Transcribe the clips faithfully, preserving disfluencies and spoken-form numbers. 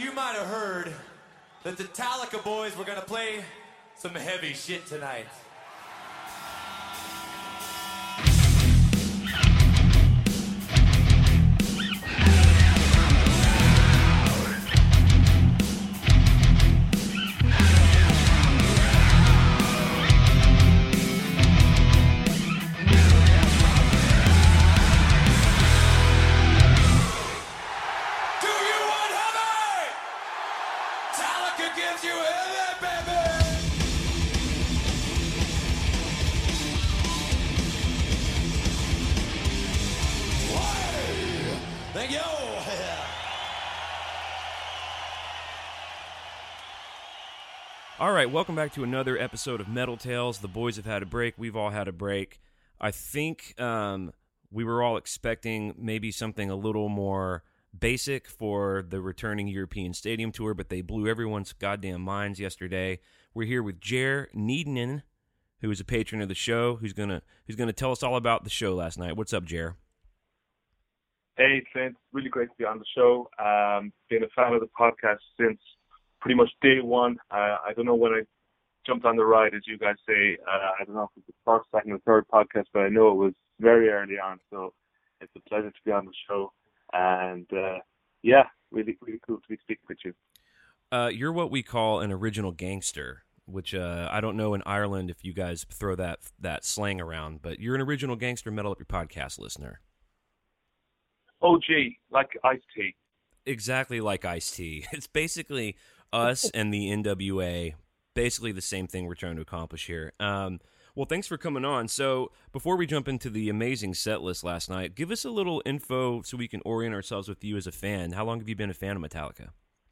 You might have heard that the Metallica boys were gonna play some heavy shit tonight. All right, welcome back to another episode of Metal Tales. The boys have had a break. We've all had a break. I think um, we were all expecting maybe something a little more basic for the returning European Stadium Tour, but they blew everyone's goddamn minds yesterday. We're here with Jer Niedenen, who is a patron of the show, who's gonna who's gonna tell us all about the show last night. What's up, Jer? Hey, Clint. Really great to be on the show. Um, been a fan of the podcast since pretty much day one. Uh, I don't know when I jumped on the ride, as you guys say. Uh, I don't know if it's the first, second, or third podcast, but I know it was very early on. So it's a pleasure to be on the show. And uh, yeah, really, really cool to be speaking with you. Uh, you're what we call an original gangster, which uh, I don't know in Ireland if you guys throw that that slang around, but you're an original gangster Metal Up Your Podcast listener. O G, like Ice-T. Exactly like Ice-T. It's basically us and the N W A, basically the same thing we're trying to accomplish here. Um, well, thanks for coming on. So before we jump into the amazing set list last night, give us a little info so we can orient ourselves with you as a fan. How long have you been a fan of Metallica?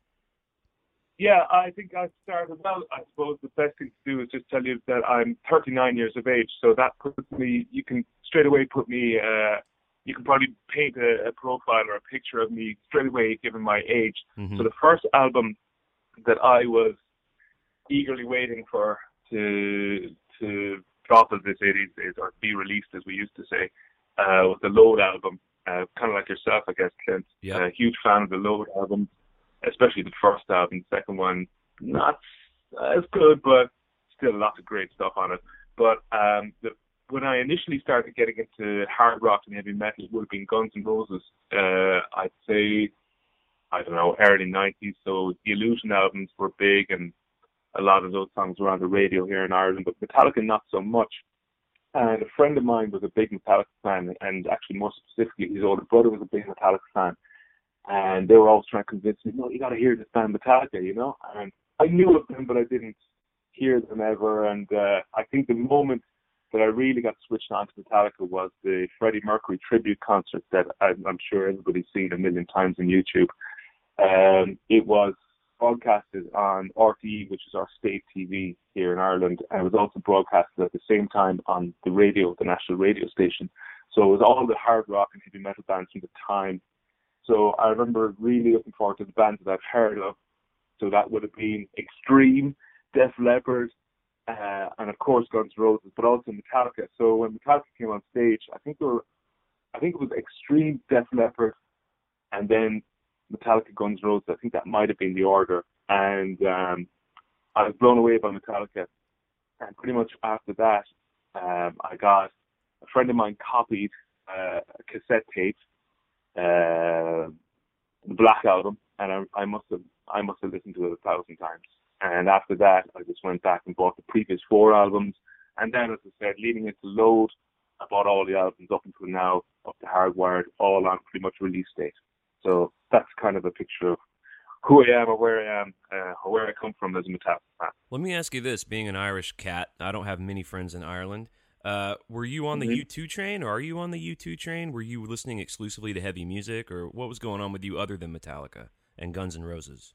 Yeah, I think I started, well, I suppose the best thing to do is just tell you that I'm thirty-nine years of age, so that puts me, you can straight away put me, uh, you can probably paint a, a profile or a picture of me straight away given my age. Mm-hmm. So the first album that I was eagerly waiting for to to drop, as they say these days, or be released, as we used to say, uh, was the Load album. Uh, kind of like yourself, I guess, Clint. Yeah. A uh, huge fan of the Load album, especially the first album. The second one, not as good, but still lots of great stuff on it. But um, the, when I initially started getting into hard rock and heavy metal, it would have been Guns N' Roses. Uh, I'd say, I don't know, early nineties. So the Illusion albums were big, and a lot of those songs were on the radio here in Ireland, but Metallica not so much. And a friend of mine was a big Metallica fan, and actually more specifically, his older brother was a big Metallica fan. And they were always trying to convince me, no, you got to hear this band Metallica, you know? And I knew of them, but I didn't hear them ever. And uh, I think the moment that I really got switched on to Metallica was the Freddie Mercury tribute concert that I'm, I'm sure everybody's seen a million times on YouTube. Um, it was broadcasted on R T E, which is our state T V here in Ireland, and it was also broadcasted at the same time on the radio, the national radio station. So it was all the hard rock and heavy metal bands from the time. So I remember really looking forward to the bands that I've heard of. So that would have been Extreme, Def Leppard, uh, and of course Guns N' Roses, but also Metallica. So when Metallica came on stage, I think there were, I think it was Extreme, Def Leppard, and then Metallica, Guns N' Roses. I think that might have been the order. And um, I was blown away by Metallica. And pretty much after that, um, I got a friend of mine copied uh, a cassette tape, uh, the Black Album, and I, I must have I must have listened to it a thousand times. And after that, I just went back and bought the previous four albums. And then, as I said, leading into Load, I bought all the albums up until now, up to Hardwired, all on pretty much release date. So that's kind of a picture of who I am or where I am, uh, or where I come from as a Metallica fan. Let me ask you this, being an Irish cat, I don't have many friends in Ireland. Uh, were you on the mm-hmm. U two train, or are you on the U two train? Were you listening exclusively to heavy music, or what was going on with you other than Metallica and Guns N' Roses?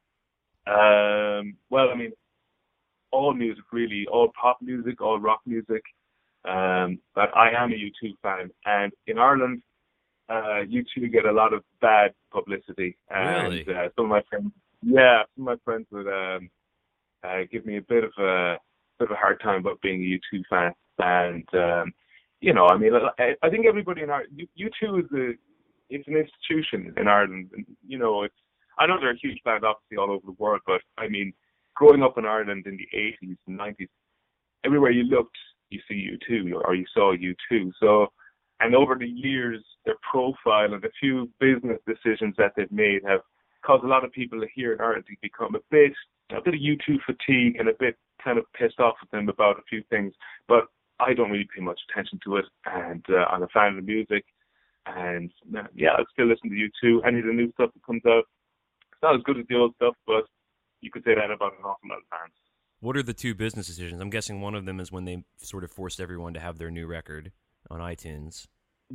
Um, well, I mean, all music really, all pop music, all rock music. Um, but I am a U two fan, and in Ireland, uh, U two get a lot of bad publicity. And, really? Uh, some of my friends, yeah, some of my friends would um, uh, give me a bit of a bit of a hard time about being a U two fan. And um, you know, I mean, I, I think everybody in Ireland, U two is a it's an institution in Ireland. And, you know, it's I know they're a huge band, obviously, all over the world, but I mean, growing up in Ireland in the eighties and nineties, everywhere you looked, you see U two, or you saw U two. So, and over the years, their profile and the few business decisions that they've made have caused a lot of people here in Ireland to become a bit, a bit of U two fatigue and a bit kind of pissed off with them about a few things. But I don't really pay much attention to it, and uh, I'm a fan of the music, and uh, yeah, I still listen to U two. Any of the new stuff that comes out, it's not as good as the old stuff, but you could say that about an awful lot of bands. What are the two business decisions? I'm guessing one of them is when they sort of forced everyone to have their new record on iTunes.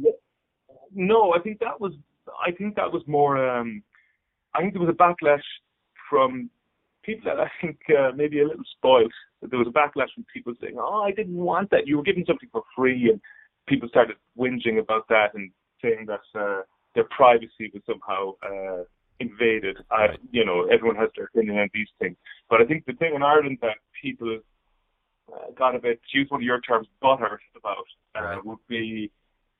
No, I think that was, I think that was more, um, I think there was a backlash from people that I think uh, maybe a little spoiled. There was a backlash from people saying, oh, I didn't want that. You were giving something for free. And people started whinging about that and saying that uh, their privacy was somehow uh, invaded. Right. I, you know, everyone has their opinion on these things. But I think the thing in Ireland that people uh, got a bit, to use one of your terms, butthurt about, uh, right. would be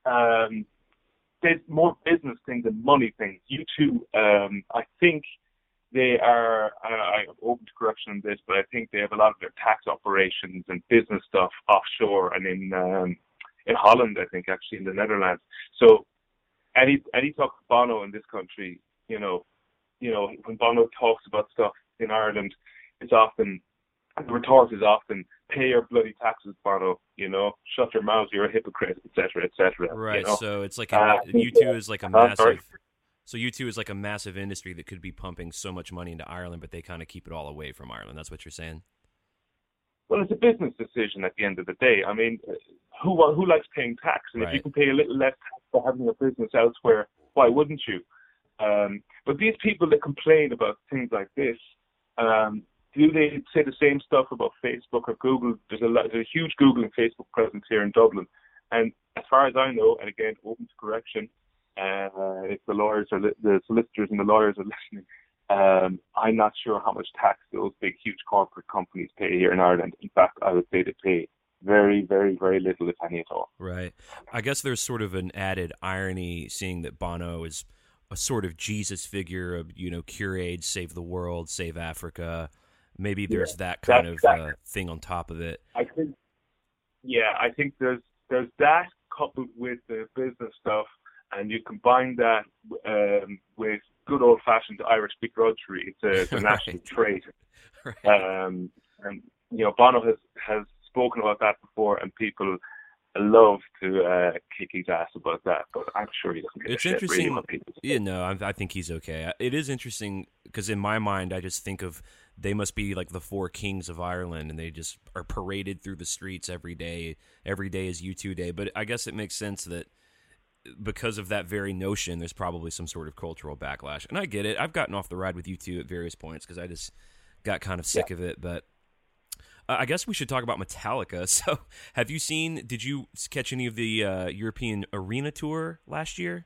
um, there's more business things than money things. You two, um, I think, they are, I, I'm open to correction on this, but I think they have a lot of their tax operations and business stuff offshore and in um, in Holland, I think, actually, in the Netherlands. So any any talk of Bono in this country, you know, you know, when Bono talks about stuff in Ireland, it's often, the retort is often, pay your bloody taxes, Bono, you know, shut your mouth, you're a hypocrite, et cetera, et cetera. Right, you know? so it's like, a, uh, U two is like a uh, massive... sorry. So U two is like a massive industry that could be pumping so much money into Ireland, but they kind of keep it all away from Ireland. That's what you're saying? Well, it's a business decision at the end of the day. I mean, who who likes paying tax? And Right. if you can pay a little less tax for having a business elsewhere, why wouldn't you? Um, but these people that complain about things like this, um, do they say the same stuff about Facebook or Google? There's a, lot, there's a huge Google and Facebook presence here in Dublin. And as far as I know, and again, open to correction, Uh, if the lawyers are li- the solicitors and the lawyers are listening, um, I'm not sure how much tax those big, huge corporate companies pay here in Ireland. In fact, I would say they pay very, very, very little, if any at all. Right. I guess there's sort of an added irony seeing that Bono is a sort of Jesus figure of, you know, cure AIDS, save the world, save Africa. Maybe there's yeah, that kind of uh, thing on top of it. I think, yeah, I think there's there's that coupled with the business stuff. And you combine that um, with good old-fashioned Irish begrudgery. It's a, it's a right. national trait. Right. Um, and, you know, Bono has, has spoken about that before, and people love to uh, kick his ass about that. But I'm sure he doesn't get It's a shit, interesting. really, what people say. Yeah, no, I, I think he's okay. It is interesting because in my mind, I just think of they must be like the four kings of Ireland, and they just are paraded through the streets every day. Every day is U two Day. But I guess it makes sense that because of that very notion, there's probably some sort of cultural backlash. And I get it. I've gotten off the ride with U two at various points because I just got kind of sick yeah. of it. But uh, I guess we should talk about Metallica. So have you seen, did you catch any of the uh, European Arena Tour last year?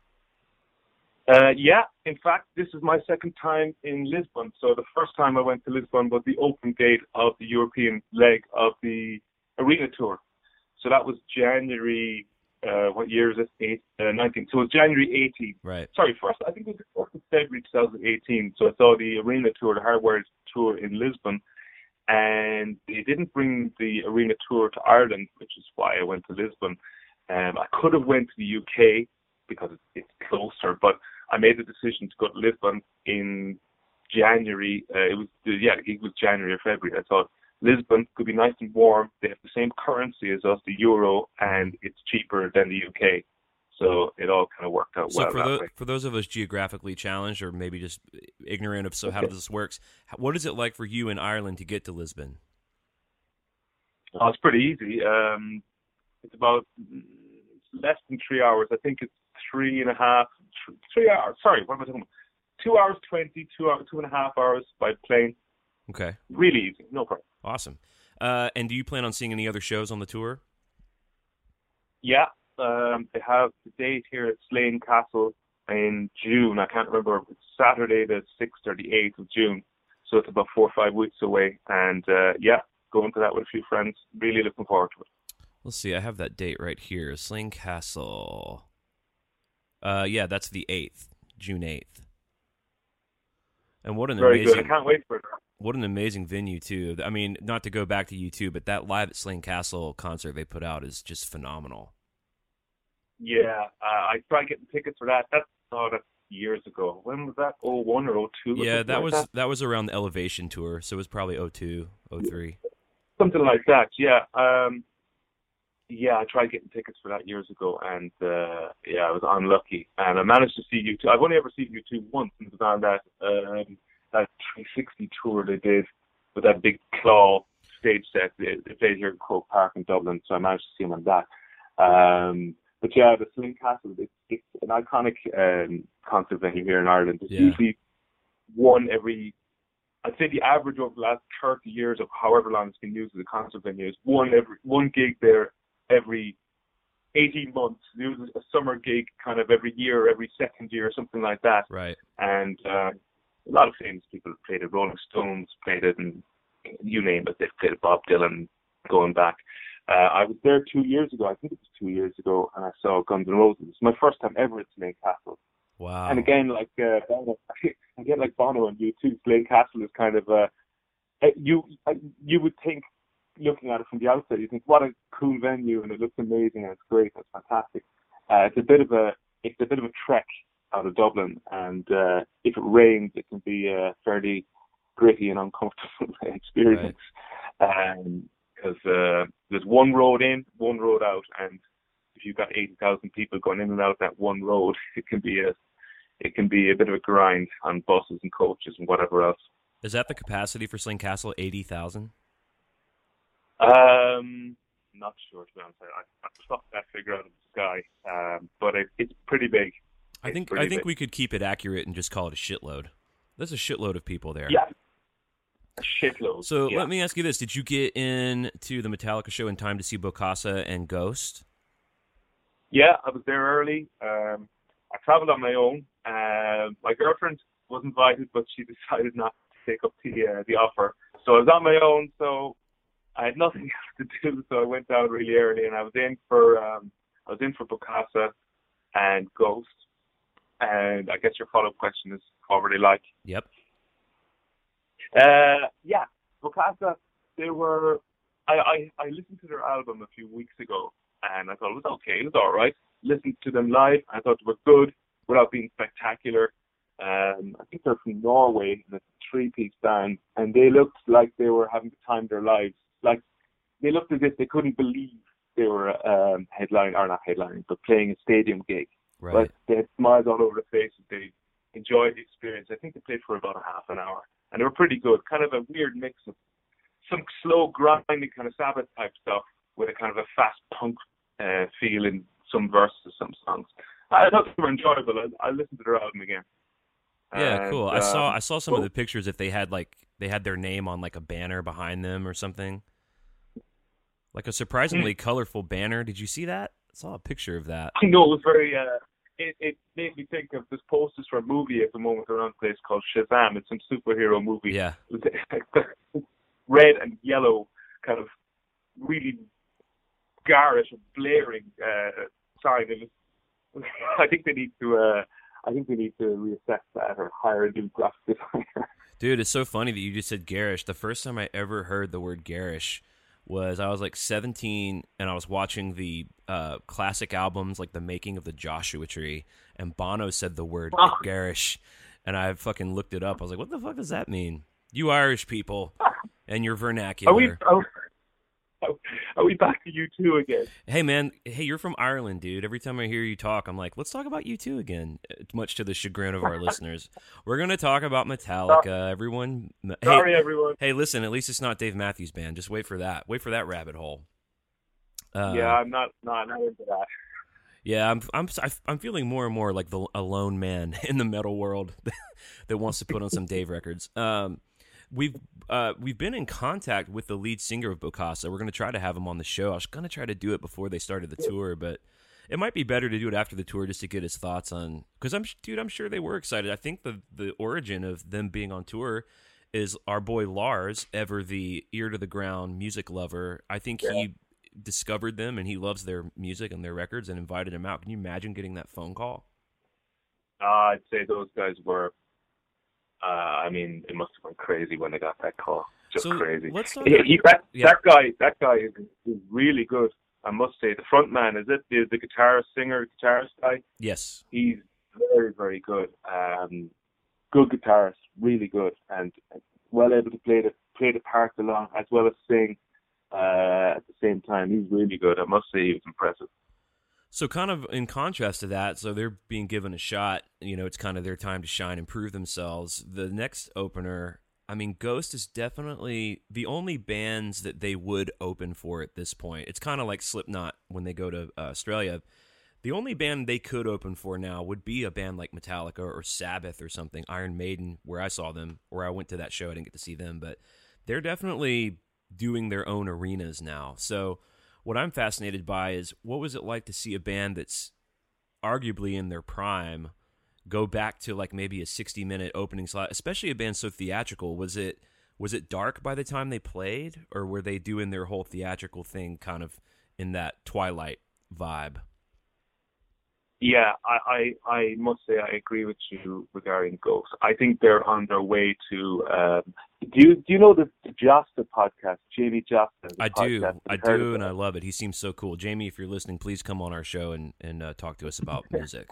Uh, yeah. In fact, this is my second time in Lisbon. So the first time I went to Lisbon was the open gate of the European leg of the Arena Tour. So that was January... Uh, what year is it? Eight, uh, nineteen. So it was January eighteenth. Right. Sorry, first, I think it was the first of February twenty eighteen. So I saw the Arena Tour, the Hardwired Tour in Lisbon. And they didn't bring the Arena Tour to Ireland, which is why I went to Lisbon. Um, I could have went to the U K because it's, it's closer, but I made the decision to go to Lisbon in January. Uh, it was, yeah, it was January or February. I thought, Lisbon could be nice and warm. They have the same currency as us, the euro, and it's cheaper than the U K. So it all kind of worked out so well for that the, way. for those of us geographically challenged or maybe just ignorant of so okay. how this works, what is it like for you in Ireland to get to Lisbon? Oh, it's pretty easy. Um, it's about less than three hours. I think it's three and a half, three hours. Sorry, what am I talking about? Two hours twenty, two hours, two and a half hours by plane. Okay. Really easy, no problem. Awesome. Uh, and do you plan on seeing any other shows on the tour? Yeah, um, they have the date here at Slane Castle in June. I can't remember. It's Saturday the sixth or the eighth of June. So it's about four or five weeks away. And uh, yeah, going to that with a few friends. Really looking forward to it. Let's see. I have that date right here. Slane Castle. Uh, yeah, that's the eighth, June eighth. And what an Very amazing, good. I can't wait for it. what an amazing venue too. I mean, not to go back to U two, but that Live at Slane Castle concert they put out is just phenomenal. Yeah, uh, I tried getting tickets for that. That's oh, that's years ago. When was that? Oh one or oh two? Yeah, that like was that? that was around the Elevation tour, so it was probably oh two, oh three. Something like that. Yeah. Um, yeah, I tried getting tickets for that years ago, and uh, yeah, I was unlucky. And I managed to see U two. I've only ever seen U two once, and it was on that um, that three sixty tour they did with that big claw stage set. They, they played here in Croke Park in Dublin, so I managed to see them on that. Um, But yeah, the Slane Castle, it's, it's an iconic um, concert venue here in Ireland. It's Yeah. usually one every, I'd say the average over the last thirty years of however long it's been used as a concert venue is one every one gig there every eighteen months. There was a summer gig kind of every year, every second year, something like that. Right. And uh, a lot of famous people played it. Rolling Stones played it, and you name it. They've played it. Bob Dylan going back. Uh, I was there two years ago. I think it was two years ago, and I saw Guns N' Roses. It's my first time ever at Slane Castle. Wow. And again, like uh, Bono, again like Bono and U two, Slane Castle is kind of uh, you you would think, looking at it from the outside, you think what a cool venue, and it looks amazing, and it's great, and it's fantastic. Uh, it's a bit of a it's a bit of a trek out of Dublin, and uh, if it rains, it can be a fairly gritty and uncomfortable experience. Right. Um, Because uh, there's one road in, one road out, and if you've got eighty thousand people going in and out that one road, it can be a it can be a bit of a grind on buses and coaches and whatever else. Is that the capacity for Slane Castle? Eighty thousand? Um, not sure to be honest. I, I plucked that figure out of the sky, um, but it, it's pretty big. I think I think big. we could keep it accurate and just call it a shitload. There's a shitload of people there. Yeah. Shitload. So yeah. let me ask you this: did you get in to the Metallica show in time to see Bokassa and Ghost? Yeah, I was there early. Um, I traveled on my own. Uh, my girlfriend was invited, but she decided not to take up the uh, the offer. So I was on my own. So I had nothing else to do. So I went down really early, and I was in for um, I was in for Bokassa and Ghost. And I guess your follow up question is what were they like? Yep. Uh, yeah, Bokassa, they were, I, I, I listened to their album a few weeks ago, and I thought it was okay, it was alright. Listened to them live, I thought they were good, without being spectacular. Um, I think they're from Norway, and it's a three-piece band, and they looked like they were having the time of their lives. Like, they looked as if they couldn't believe they were um, headlining, or not headlining, but playing a stadium gig. Right. But they had smiles all over their faces, they enjoyed the experience. I think they played for about a half an hour. And they were pretty good, kind of a weird mix of some slow, grinding kind of Sabbath type stuff with a kind of a fast punk uh, feel in some verses of some songs. I thought they were enjoyable. I, I listened to their album again. Yeah, and, cool. I saw I saw some cool. of the pictures. If they had like they had their name on like a banner behind them or something, like a surprisingly mm. colorful banner. Did you see that? I saw a picture of that. I know it was very. Uh, It, it made me think of this posters for a movie at the moment around a place called Shazam. It's some superhero movie. Yeah. Red and yellow, kind of really garish and blaring uh, sign. And I think they need to. Uh, I think they need to reassess that or hire a new graphic designer. Dude, it's so funny that you just said garish. The first time I ever heard the word garish was I was like seventeen, and I was watching the uh, classic albums, like The Making of the Joshua Tree, and Bono said the word oh. garish, and I fucking looked it up. I was like, what the fuck does that mean? You Irish people and your vernacular. Are we, are, are we back to U two again? Hey, man. Hey, you're from Ireland, dude. Every time I hear you talk, I'm like, let's talk about U two again, much to the chagrin of our listeners. We're going to talk about Metallica. Everyone. Sorry, hey, everyone. Hey, listen, at least it's not Dave Matthews Band. Just wait for that. Wait for that rabbit hole. Uh, yeah, I'm not, not, not into that. Yeah, I'm I'm I'm feeling more and more like the a lone man in the metal world that wants to put on some Dave records. Um, we've uh, we've been in contact with the lead singer of Bokassa. We're going to try to have him on the show. I was going to try to do it before they started the tour, but it might be better to do it after the tour just to get his thoughts on. Because I'm dude, I'm sure they were excited. I think the the origin of them being on tour is our boy Lars, ever the ear to the ground music lover. I think yeah. he discovered them and he loves their music and their records and invited him out. Can you imagine getting that phone call? Uh, I'd say those guys were uh, I mean, it must have been crazy when they got that call. Just so crazy. Let's talk he, he, that, yeah. that guy, that guy is, is really good. I must say, the front man, is it the, the guitarist, singer, guitarist guy? Yes. He's very, very good. Um, good guitarist, really good, and well able to play the play the parts along as well as sing uh, at the same time. He's really good. I must say, he was impressive. So kind of in contrast to that, so they're being given a shot, you know, it's kind of their time to shine and prove themselves. The next opener, I mean, Ghost is definitely the only bands that they would open for at this point. It's kind of like Slipknot when they go to uh, Australia. The only band they could open for now would be a band like Metallica or Sabbath or something, Iron Maiden, where I saw them, where I went to that show. I didn't get to see them, but they're definitely doing their own arenas now. So what I'm fascinated by is, what was it like to see a band that's arguably in their prime go back to like maybe a sixty minute opening slot, especially a band so theatrical? Was it was it dark by the time they played, or were they doing their whole theatrical thing kind of in that Twilight vibe? Yeah, I, I, I must say I agree with you regarding Ghost. I think they're on their way to. Um, do you do you know the, the Josta podcast, Jamie Josta? I do, podcast? I do, and I love it. He seems so cool. Jamie, if you're listening, please come on our show and and uh, talk to us about music.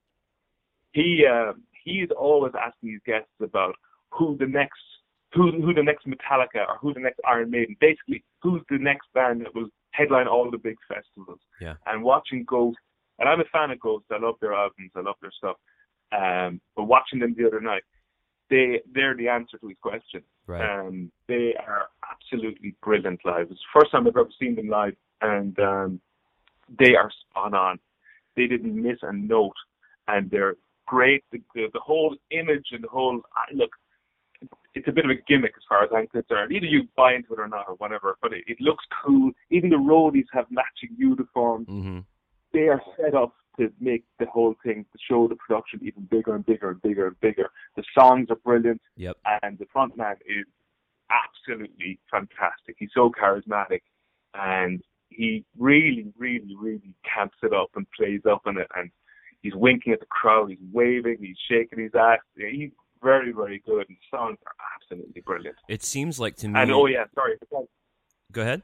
He uh, he's always asking his guests about who the next who who the next Metallica or who the next Iron Maiden. Basically, who's the next band that will headline all the big festivals. Yeah. And watching Ghost. And I'm a fan of Ghost. I love their albums. I love their stuff. Um, but watching them the other night, they, they're the answer to his question. Right. Um, they are absolutely brilliant live. It's the first time I've ever seen them live, and um, they are spot on. They didn't miss a note, and they're great. The, the, the whole image and the whole – look, it's a bit of a gimmick as far as I'm concerned. Either you buy into it or not or whatever, but it, it looks cool. Even the roadies have matching uniforms. Mm-hmm. They are set up to make the whole thing, to show the production even bigger and bigger and bigger and bigger. The songs are brilliant, yep. And the frontman is absolutely fantastic. He's so charismatic, and he really, really, really camps it up and plays up in it, and he's winking at the crowd, he's waving, he's shaking his ass. He's very, very good, and the songs are absolutely brilliant. It seems like to me... And, oh yeah, sorry. Go ahead.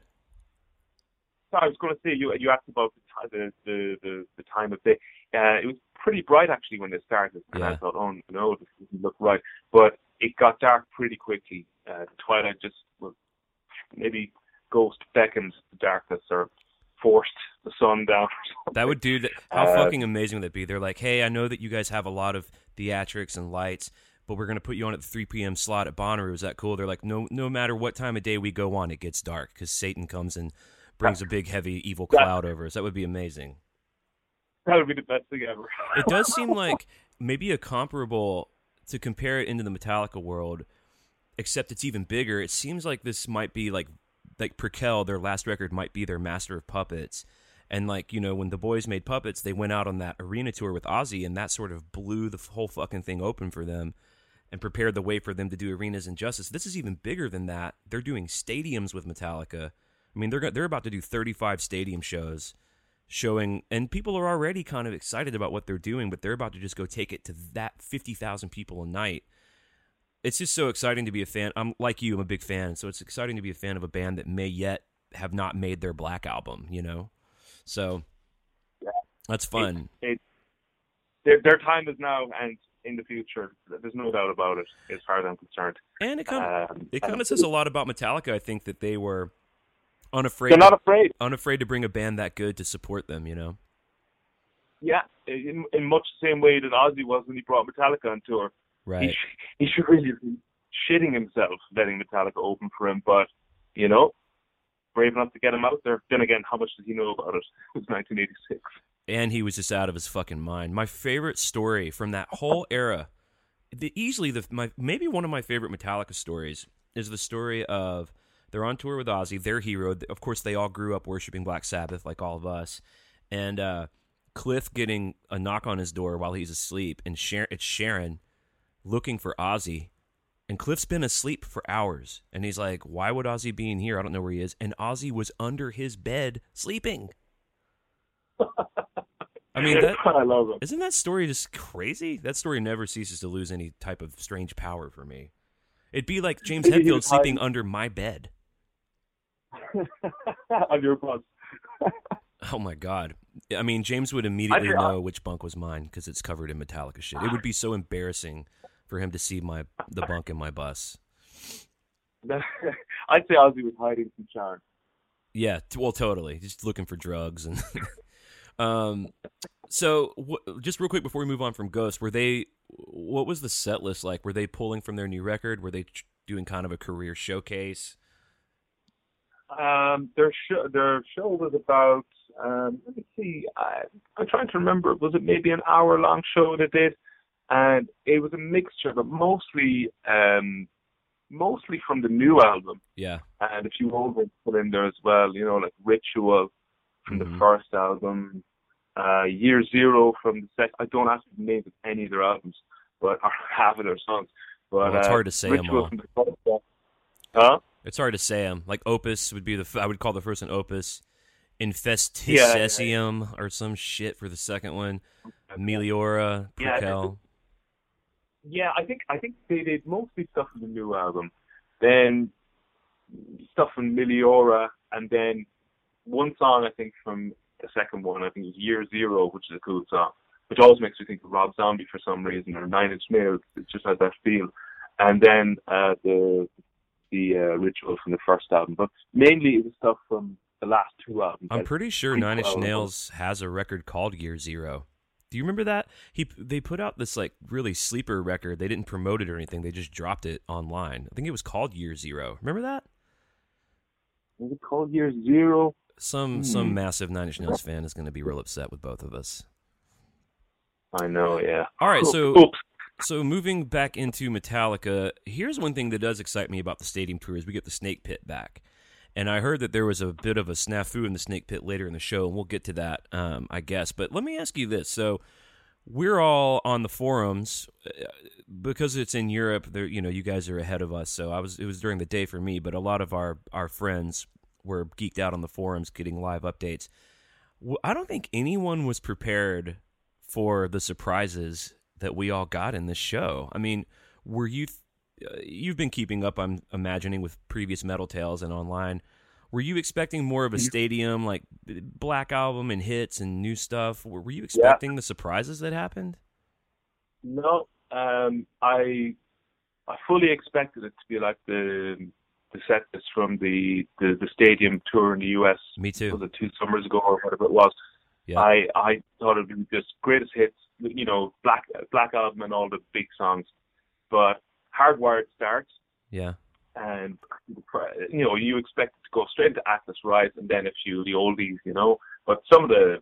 I was going to say, you you asked about the the the, the time of day. Uh, it was pretty bright actually when they started, and yeah. I thought, oh no, this doesn't look right. But it got dark pretty quickly. Uh, the twilight just well, maybe Ghost beckoned the darkness or forced the sun down. That would do that. How uh, fucking amazing would that be? They're like, hey, I know that you guys have a lot of theatrics and lights, but we're going to put you on at the three p.m. slot at Bonnaroo. Is that cool? They're like, no, no matter what time of day we go on, it gets dark because Satan comes and brings a big, heavy, evil cloud over us. That would be amazing. That would be the best thing ever. It does seem like maybe a comparable, to compare it into the Metallica world, except it's even bigger. It seems like this might be like, like Prequel, their last record might be their Master of Puppets. And like, you know, when the boys made Puppets, they went out on that arena tour with Ozzy, and that sort of blew the whole fucking thing open for them and prepared the way for them to do arenas and Justice. This is even bigger than that. They're doing stadiums with Metallica. I mean, they're they're about to do thirty-five stadium shows, showing, and people are already kind of excited about what they're doing, but they're about to just go take it to that fifty thousand people a night. It's just so exciting to be a fan. I'm like you, I'm a big fan, so it's exciting to be a fan of a band that may yet have not made their Black Album, you know? So yeah. That's fun. It, it, their, their time is now, and in the future, there's no doubt about it, as far as I'm concerned. And it kind of, um, it kind of says a lot about Metallica, I think, that they were unafraid. They're not afraid. Unafraid to bring a band that good to support them, you know? Yeah, in, in much the same way that Ozzy was when he brought Metallica on tour. Right. He, he should really be shitting himself letting Metallica open for him, but, you know, brave enough to get him out there. Then again, how much does he know about it? It was nineteen eighty-six. And he was just out of his fucking mind. My favorite story from that whole era, the easily the my maybe one of my favorite Metallica stories is the story of they're on tour with Ozzy, their hero. Of course, they all grew up worshiping Black Sabbath like all of us. And uh, Cliff getting a knock on his door while he's asleep, and Sharon, it's Sharon looking for Ozzy. And Cliff's been asleep for hours. And he's like, why would Ozzy be in here? I don't know where he is. And Ozzy was under his bed sleeping. I mean, that, I love him. Isn't that story just crazy? That story never ceases to lose any type of strange power for me. It'd be like James Hetfield sleeping under my bed. On your bus. Oh my God. I mean, James would immediately I, know which bunk was mine because it's covered in Metallica shit. It would be so embarrassing for him to see my the bunk in my bus. I'd say Ozzy was hiding from Sharon. Yeah, t- well, totally. Just looking for drugs and. um, so w- just real quick before we move on from Ghost, were they? What was the set list like? Were they pulling from their new record? Were they ch- doing kind of a career showcase? Um, their show, their show was about. Um, let me see. I, I'm trying to remember. Was it maybe an hour long show they did? And it was a mixture, but mostly, um, mostly from the new album. Yeah. And a few old ones put in there as well. You know, like Ritual from mm-hmm. the first album, uh, Year Zero from the second. I don't actually name any of their albums, but or half of their songs. But well, it's uh, hard to say Ritual them all. From the first album. Huh? It's hard to say them. Like Opus would be the. I would call the first one Opus. Infesticium yeah, yeah, yeah. or some shit for the second one. Meliora, Prequel. Yeah, I think I think they did mostly stuff from the new album, then stuff from Meliora, and then one song I think from the second one. I think it was Year Zero, which is a cool song, which always makes me think of Rob Zombie for some reason, or Nine Inch Nails. It just has that feel. And then uh, the the uh, Ritual from the first album, but mainly it was stuff from the last two albums. I'm pretty sure Nine Inch Nails has a record called Year Zero. Do you remember that? He they put out this like really sleeper record. They didn't promote it or anything. They just dropped it online. I think it was called Year Zero. Remember that? Was it called Year Zero? Some hmm. some massive Nine Inch Nails fan is going to be real upset with both of us. I know, yeah. All right, so Oops. so moving back into Metallica, here's one thing that does excite me about the stadium tour is we get the Snake Pit back. And I heard that there was a bit of a snafu in the Snake Pit later in the show, and we'll get to that, um, I guess. But let me ask you this. So we're all on the forums because it's in Europe. There, you know, you guys are ahead of us. So I was. It was during the day for me, but a lot of our, our friends were geeked out on the forums getting live updates. I don't think anyone was prepared for the surprises that we all got in this show. I mean, were you... Th- You've been keeping up, I'm imagining, with previous Metal Tales and online. Were you expecting more of a stadium, like Black Album and hits and new stuff? Were you expecting yeah. the surprises that happened? No, um, I I fully expected it to be like the the set list from the, the, the stadium tour in the U S. Me too. Was it two summers ago or whatever it was? Yeah. I I thought it would be just greatest hits, you know, Black Black Album and all the big songs, but Hardwired starts, yeah, and you know you expect it to go straight to Atlas Rise and then a few of the oldies, you know. But some of the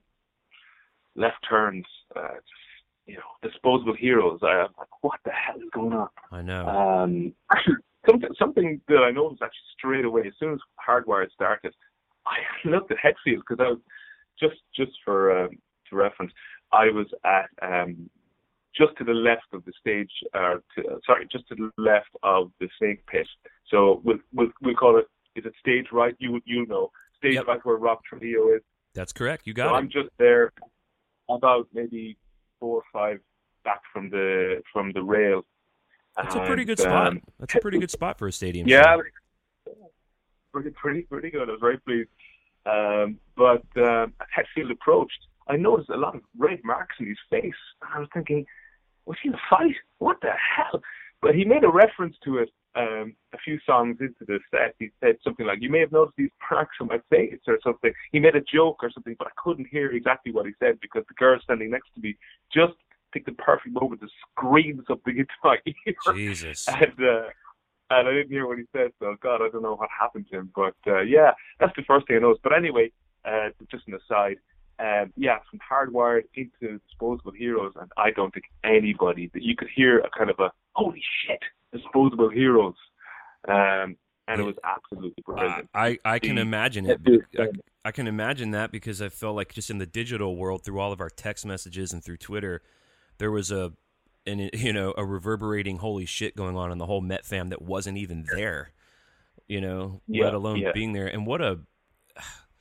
left turns, uh, you know, Disposable Heroes. I'm like, what the hell is going on? I know. Um, actually, something something that I noticed actually straight away as soon as Hardwired started, I looked at Hetfield because I was just just for um, to reference, I was at. Um, just to the left of the stage, uh, to, sorry, just to the left of the Snake Pit. So we'll, we'll, we'll call it, is it stage right? You you know, stage yep. right where Rob Trujillo is. That's correct, you got so it. I'm just there about maybe four or five back from the from the rail. That's and, a pretty good spot. Um, That's a pretty good spot for a stadium yeah, show. pretty, pretty, pretty good. I was very pleased. Um, but um, as Hetfield approached, I noticed a lot of red marks in his face. And I was thinking, was he in a fight? What the hell? But he made a reference to it um, a few songs into the set. He said something like, you may have noticed these marks on my face or something. He made a joke or something, but I couldn't hear exactly what he said because the girl standing next to me just picked the perfect moment to scream something into my ear. Jesus. And, uh, and I didn't hear what he said, so God, I don't know what happened to him. But uh, yeah, that's the first thing I noticed. But anyway, uh, just an aside. Um, yeah, from Hardwired into Disposable Heroes, and I don't think anybody that you could hear a kind of a holy shit, Disposable Heroes, um, and it was absolutely brilliant. Uh, I I can the, imagine it. I, I can imagine that because I felt like just in the digital world, through all of our text messages and through Twitter, there was a an you know a reverberating holy shit going on in the whole Met fam that wasn't even there, you know, yeah, let alone yeah. being there. And what a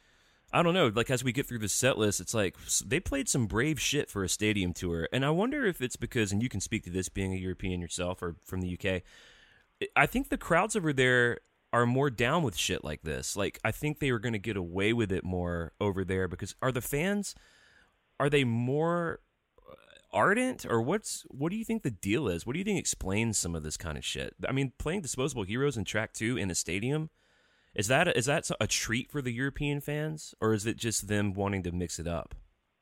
I don't know. Like as we get through the set list, it's like they played some brave shit for a stadium tour, and I wonder if it's because, and you can speak to this being a European yourself or from the U K. I think the crowds over there are more down with shit like this. Like I think they were going to get away with it more over there because are the fans, are they more ardent or what's what do you think the deal is? What do you think explains some of this kind of shit? I mean, playing Disposable Heroes in track two in a stadium. Is that a, is that a treat for the European fans, or is it just them wanting to mix it up?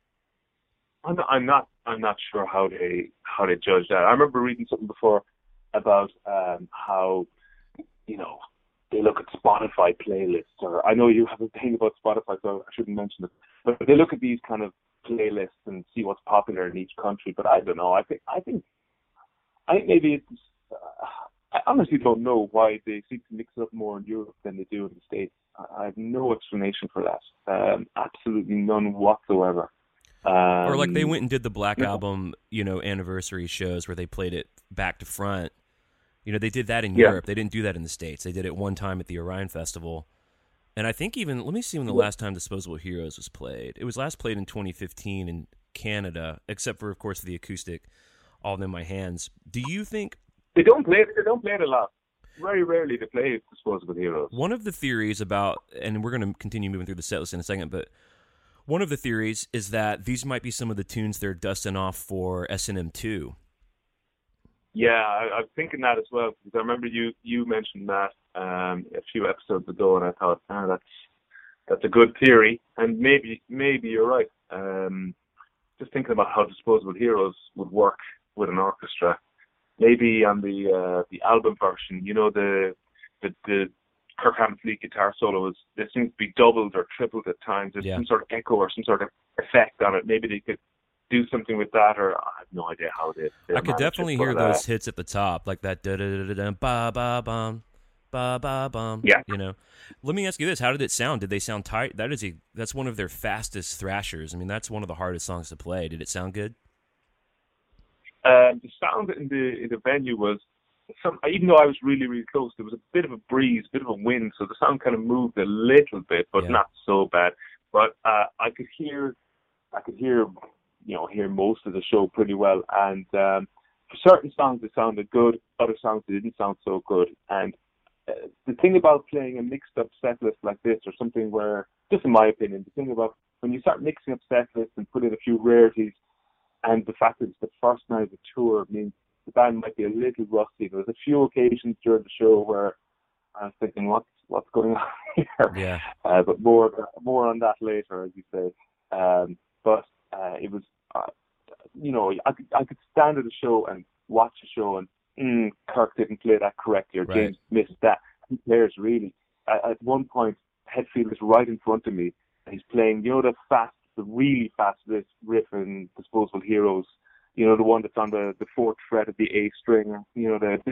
I'm not, I'm not, I'm not sure how they how they judge that. I remember reading something before about um, how you know they look at Spotify playlists, or I know you have a thing about Spotify, so I shouldn't mention it. But they look at these kind of playlists and see what's popular in each country. But I don't know. I think I think I think maybe it's. Uh, I honestly don't know why they seem to mix it up more in Europe than they do in the States. I have no explanation for that. Um, absolutely none whatsoever. Um, or like they went and did the Black no. Album, you know, anniversary shows where they played it back to front. You know, they did that in yeah. Europe. They didn't do that in the States. They did it one time at the Orion Festival. And I think even, let me see when the last time Disposable Heroes was played. It was last played in twenty fifteen in Canada, except for, of course, the acoustic, All in My Hands. Do you think... They don't play it. They don't play it a lot. Very rarely they play Disposable Heroes. One of the theories about, and we're going to continue moving through the set list in a second, but one of the theories is that these might be some of the tunes they're dusting off for S and M two. Yeah, I, I'm thinking that as well, because I remember you, you mentioned that um, a few episodes ago, and I thought, ah, that's that's a good theory, and maybe maybe you're right. Um, just thinking about how Disposable Heroes would work with an orchestra. Maybe on the uh, the album version, you know, the the, the Kirk Hammett's lead guitar solo is there seems to be doubled or tripled at times. There's yeah. some sort of echo or some sort of effect on it. Maybe they could do something with that, or I have no idea how they. I could definitely hear those hits at the top, like that da da da da ba ba bum ba ba bum. Yeah, you know. Let me ask you this: how did it sound? Did they sound tight? That is a that's one of their fastest thrashers. I mean, that's one of the hardest songs to play. Did it sound good? Um, the sound in the in the venue was, some, even though I was really, really close, there was a bit of a breeze, a bit of a wind, so the sound kind of moved a little bit, but yeah. not so bad. But uh, I could hear, I could hear, you know, hear most of the show pretty well. And um, for certain songs, it sounded good. Other songs, it didn't sound so good. And uh, the thing about playing a mixed-up set list like this, or something where, just in my opinion, the thing about when you start mixing up set lists and put in a few rarities, and the fact that it's the first night of the tour means the band might be a little rusty. There was a few occasions during the show where I was thinking, what's what's going on here? Yeah. Uh, but more more on that later, as you say. Um, but uh, it was, uh, you know, I could I could stand at a show and watch a show and mm, Kirk didn't play that correctly, or right. James missed that. He plays really. At, at one point, Hetfield is right in front of me, and he's playing, you know, the fast. The really fast riff, riff in Disposable Heroes, you know, the one that's on the, the fourth fret of the A string, you know, the...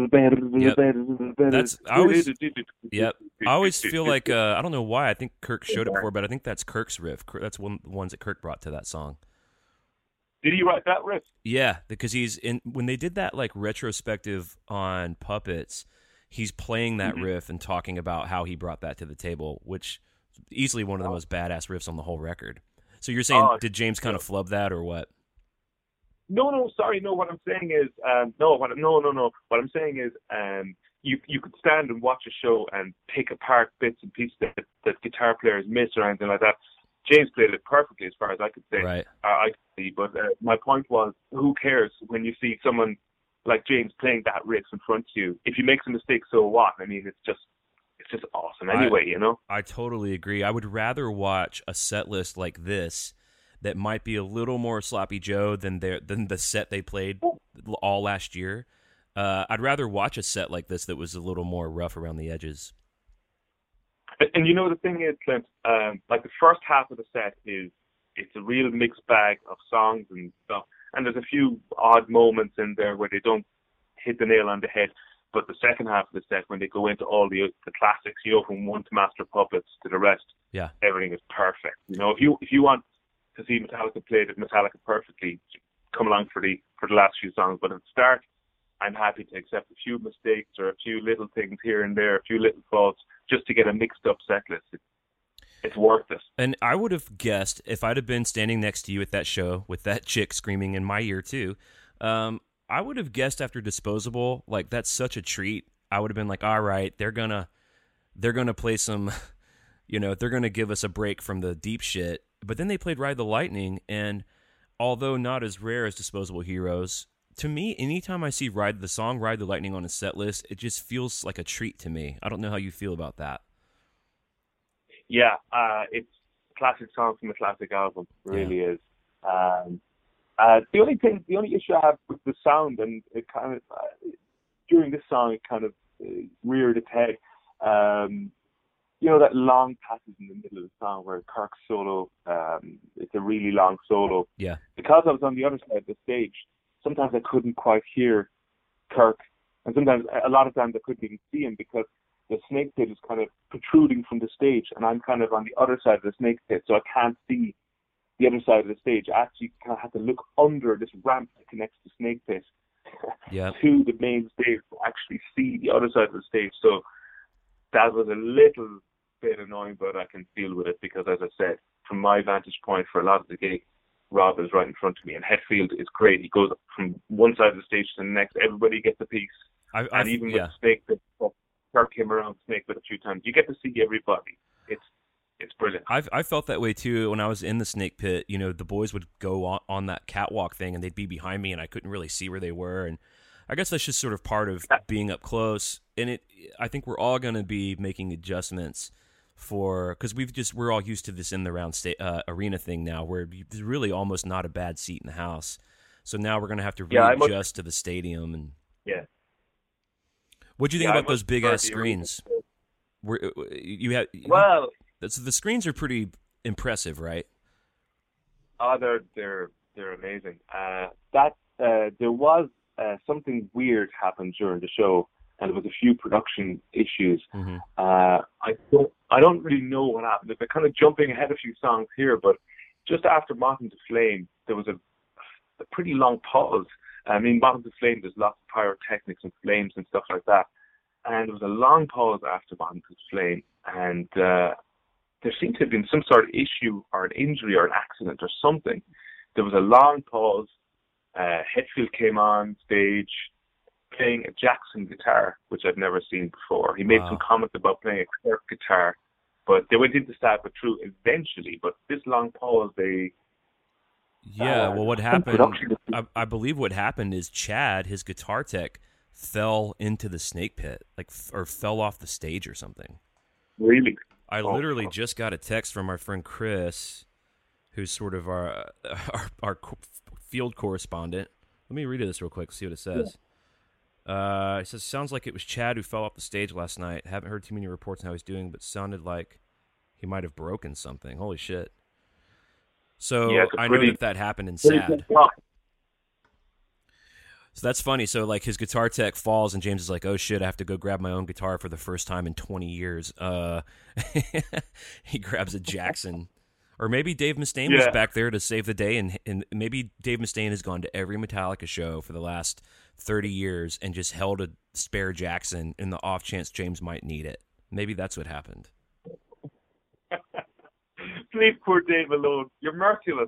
Yep. That's, I always, yep. I always feel like, uh, I don't know why, I think Kirk showed it before, but I think that's Kirk's riff. That's one of the ones that Kirk brought to that song. Did he write that riff? Yeah, because he's in, when they did that, like, retrospective on Puppets, he's playing that mm-hmm. riff and talking about how he brought that to the table, which is easily one of the most badass riffs on the whole record. So you're saying, oh, did James kind of flub that, or what? No, no, sorry, no. What I'm saying is, um, no, what, no, no, no. What I'm saying is, um, you you could stand and watch a show and pick apart bits and pieces that, that guitar players miss or anything like that. James played it perfectly, as far as I could say. Right. Uh, I could see, but uh, my point was, who cares when you see someone like James playing that riff in front of you? If you make a mistake, so what? I mean, it's just. It's just awesome anyway, I, you know? I totally agree. I would rather watch a set list like this that might be a little more sloppy Joe than their than the set they played all last year. Uh, I'd rather watch a set like this that was a little more rough around the edges. And, and you know, the thing is, Clint, um, like the first half of the set is, it's a real mixed bag of songs and stuff. And there's a few odd moments in there where they don't hit the nail on the head. But the second half of the set, when they go into all the the classics, you know, from one to Master Puppets to the rest, yeah, everything is perfect. You know, if you if you want to see Metallica play the Metallica perfectly, come along for the for the last few songs. But at the start, I'm happy to accept a few mistakes or a few little things here and there, a few little faults, just to get a mixed up set list. it's worth it. And I would have guessed if I'd have been standing next to you at that show with that chick screaming in my ear too. Um, I would have guessed after Disposable, like that's such a treat. I would have been like, all right, they're gonna, they're gonna play some, you know, they're gonna give us a break from the deep shit. But then they played Ride the Lightning, and although not as rare as Disposable Heroes, to me, anytime I see Ride the song Ride the Lightning on a set list, it just feels like a treat to me. I don't know how you feel about that. Yeah, uh, it's a classic song from a classic album. It really yeah. is. Um, uh, the only thing, the only issue I have with the sound, and it kind of uh, during this song, it kind of uh, reared its head. Um, you know that long passage in the middle of the song where Kirk's solo, um, it's a really long solo. Yeah. Because I was on the other side of the stage, sometimes I couldn't quite hear Kirk, and sometimes, a lot of times, I couldn't even see him because the snake pit is kind of protruding from the stage, and I'm kind of on the other side of the snake pit, so I can't see the other side of the stage. I actually kind of have to look under this ramp that connects the snake pit yeah. to the main stage to actually see the other side of the stage. So that was a little bit annoying, but I can deal with it because, as I said, from my vantage point for a lot of the gig, Rob is right in front of me, and Hetfield is great. He goes from one side of the stage to the next. Everybody gets a piece, I, I, and even yeah. with the snake pit, Kirk came around Snake Pit a few times. You get to see everybody. It's it's brilliant. I've I felt that way too when I was in the Snake Pit. You know, the boys would go on, on that catwalk thing, and they'd be behind me, and I couldn't really see where they were. And I guess that's just sort of part of being up close. And it, I think we're all going to be making adjustments for because we've just we're all used to this in the round sta- uh, arena thing now, where there's really almost not a bad seat in the house. So now we're going to have to yeah, readjust must, to the stadium. And yeah. What do you think yeah, about those big ass screens? Were you had well, so the screens are pretty impressive, right? Oh, they're they're they're amazing. Uh, that uh, there was uh, something weird happened during the show, and there was a few production issues. Mm-hmm. Uh, I don't I don't really know what happened. They're kind of jumping ahead a few songs here, but just after Moth into Flame, there was a, a pretty long pause. I mean, Moth into Flame, there's lots of pyrotechnics and flames and stuff like that. And there was a long pause after Moth into Flame, and uh, there seemed to have been some sort of issue or an injury or an accident or something. There was a long pause. Uh, Hetfield came on stage playing a Jackson guitar, which I'd never seen before. He made wow. some comments about playing a Kirk guitar, but they went into Sad But True eventually. But this long pause, they... Yeah, uh, well, what happened, I, I believe what happened is Chad, his guitar tech, fell into the snake pit, like, or fell off the stage or something. Really? I oh, literally oh. just got a text from our friend Chris, who's sort of our our, our field correspondent. Let me read this real quick, see what it says. Yeah. Uh, it says, sounds like it was Chad who fell off the stage last night. Haven't heard too many reports on how he's doing, but sounded like he might have broken something. Holy shit. So yeah, I pretty, know that that happened in Sad. So that's funny. So like his guitar tech falls, and James is like, "Oh shit, I have to go grab my own guitar for the first time in twenty years." Uh, he grabs a Jackson, or maybe Dave Mustaine yeah. was back there to save the day, and and maybe Dave Mustaine has gone to every Metallica show for the last thirty years and just held a spare Jackson in the off chance James might need it. Maybe that's what happened. Leave poor Dave alone. You're merciless.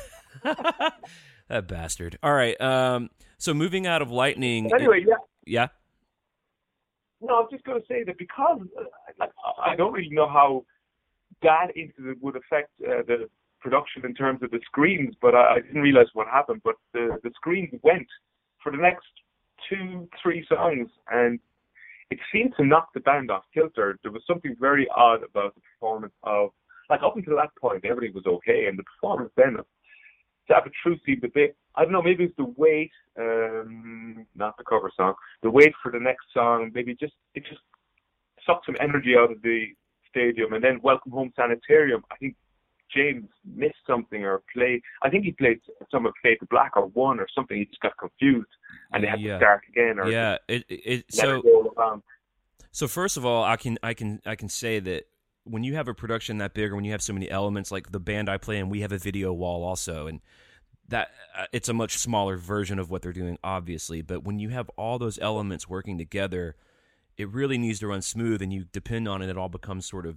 That bastard. All right. Um, so moving out of Lightning. But anyway, yeah. Yeah. No, I was just going to say that because uh, like, I don't really know how that incident would affect uh, the production in terms of the screens, but I, I didn't realize what happened. But the, the screens went for the next two, three songs, and it seemed to knock the band off kilter. There was something very odd about the performance of, like up until that point, everything was okay, and the performance then of Sad But True seemed a bit, I don't know, maybe it's the wait, um, not the cover song, the wait for the next song, maybe just, it just sucked some energy out of the stadium. And then Welcome Home Sanitarium, I think James missed something or played, I think he played some of Fade to Black or one or something, he just got confused and they had yeah. to start again. Or yeah, it, it, it let so, it roll around. So first of all, I can, I can, I can say that when you have a production that big, or when you have so many elements, like the band I play in, we have a video wall also, and that uh, it's a much smaller version of what they're doing, obviously. But when you have all those elements working together, it really needs to run smooth, and you depend on it. It all becomes sort of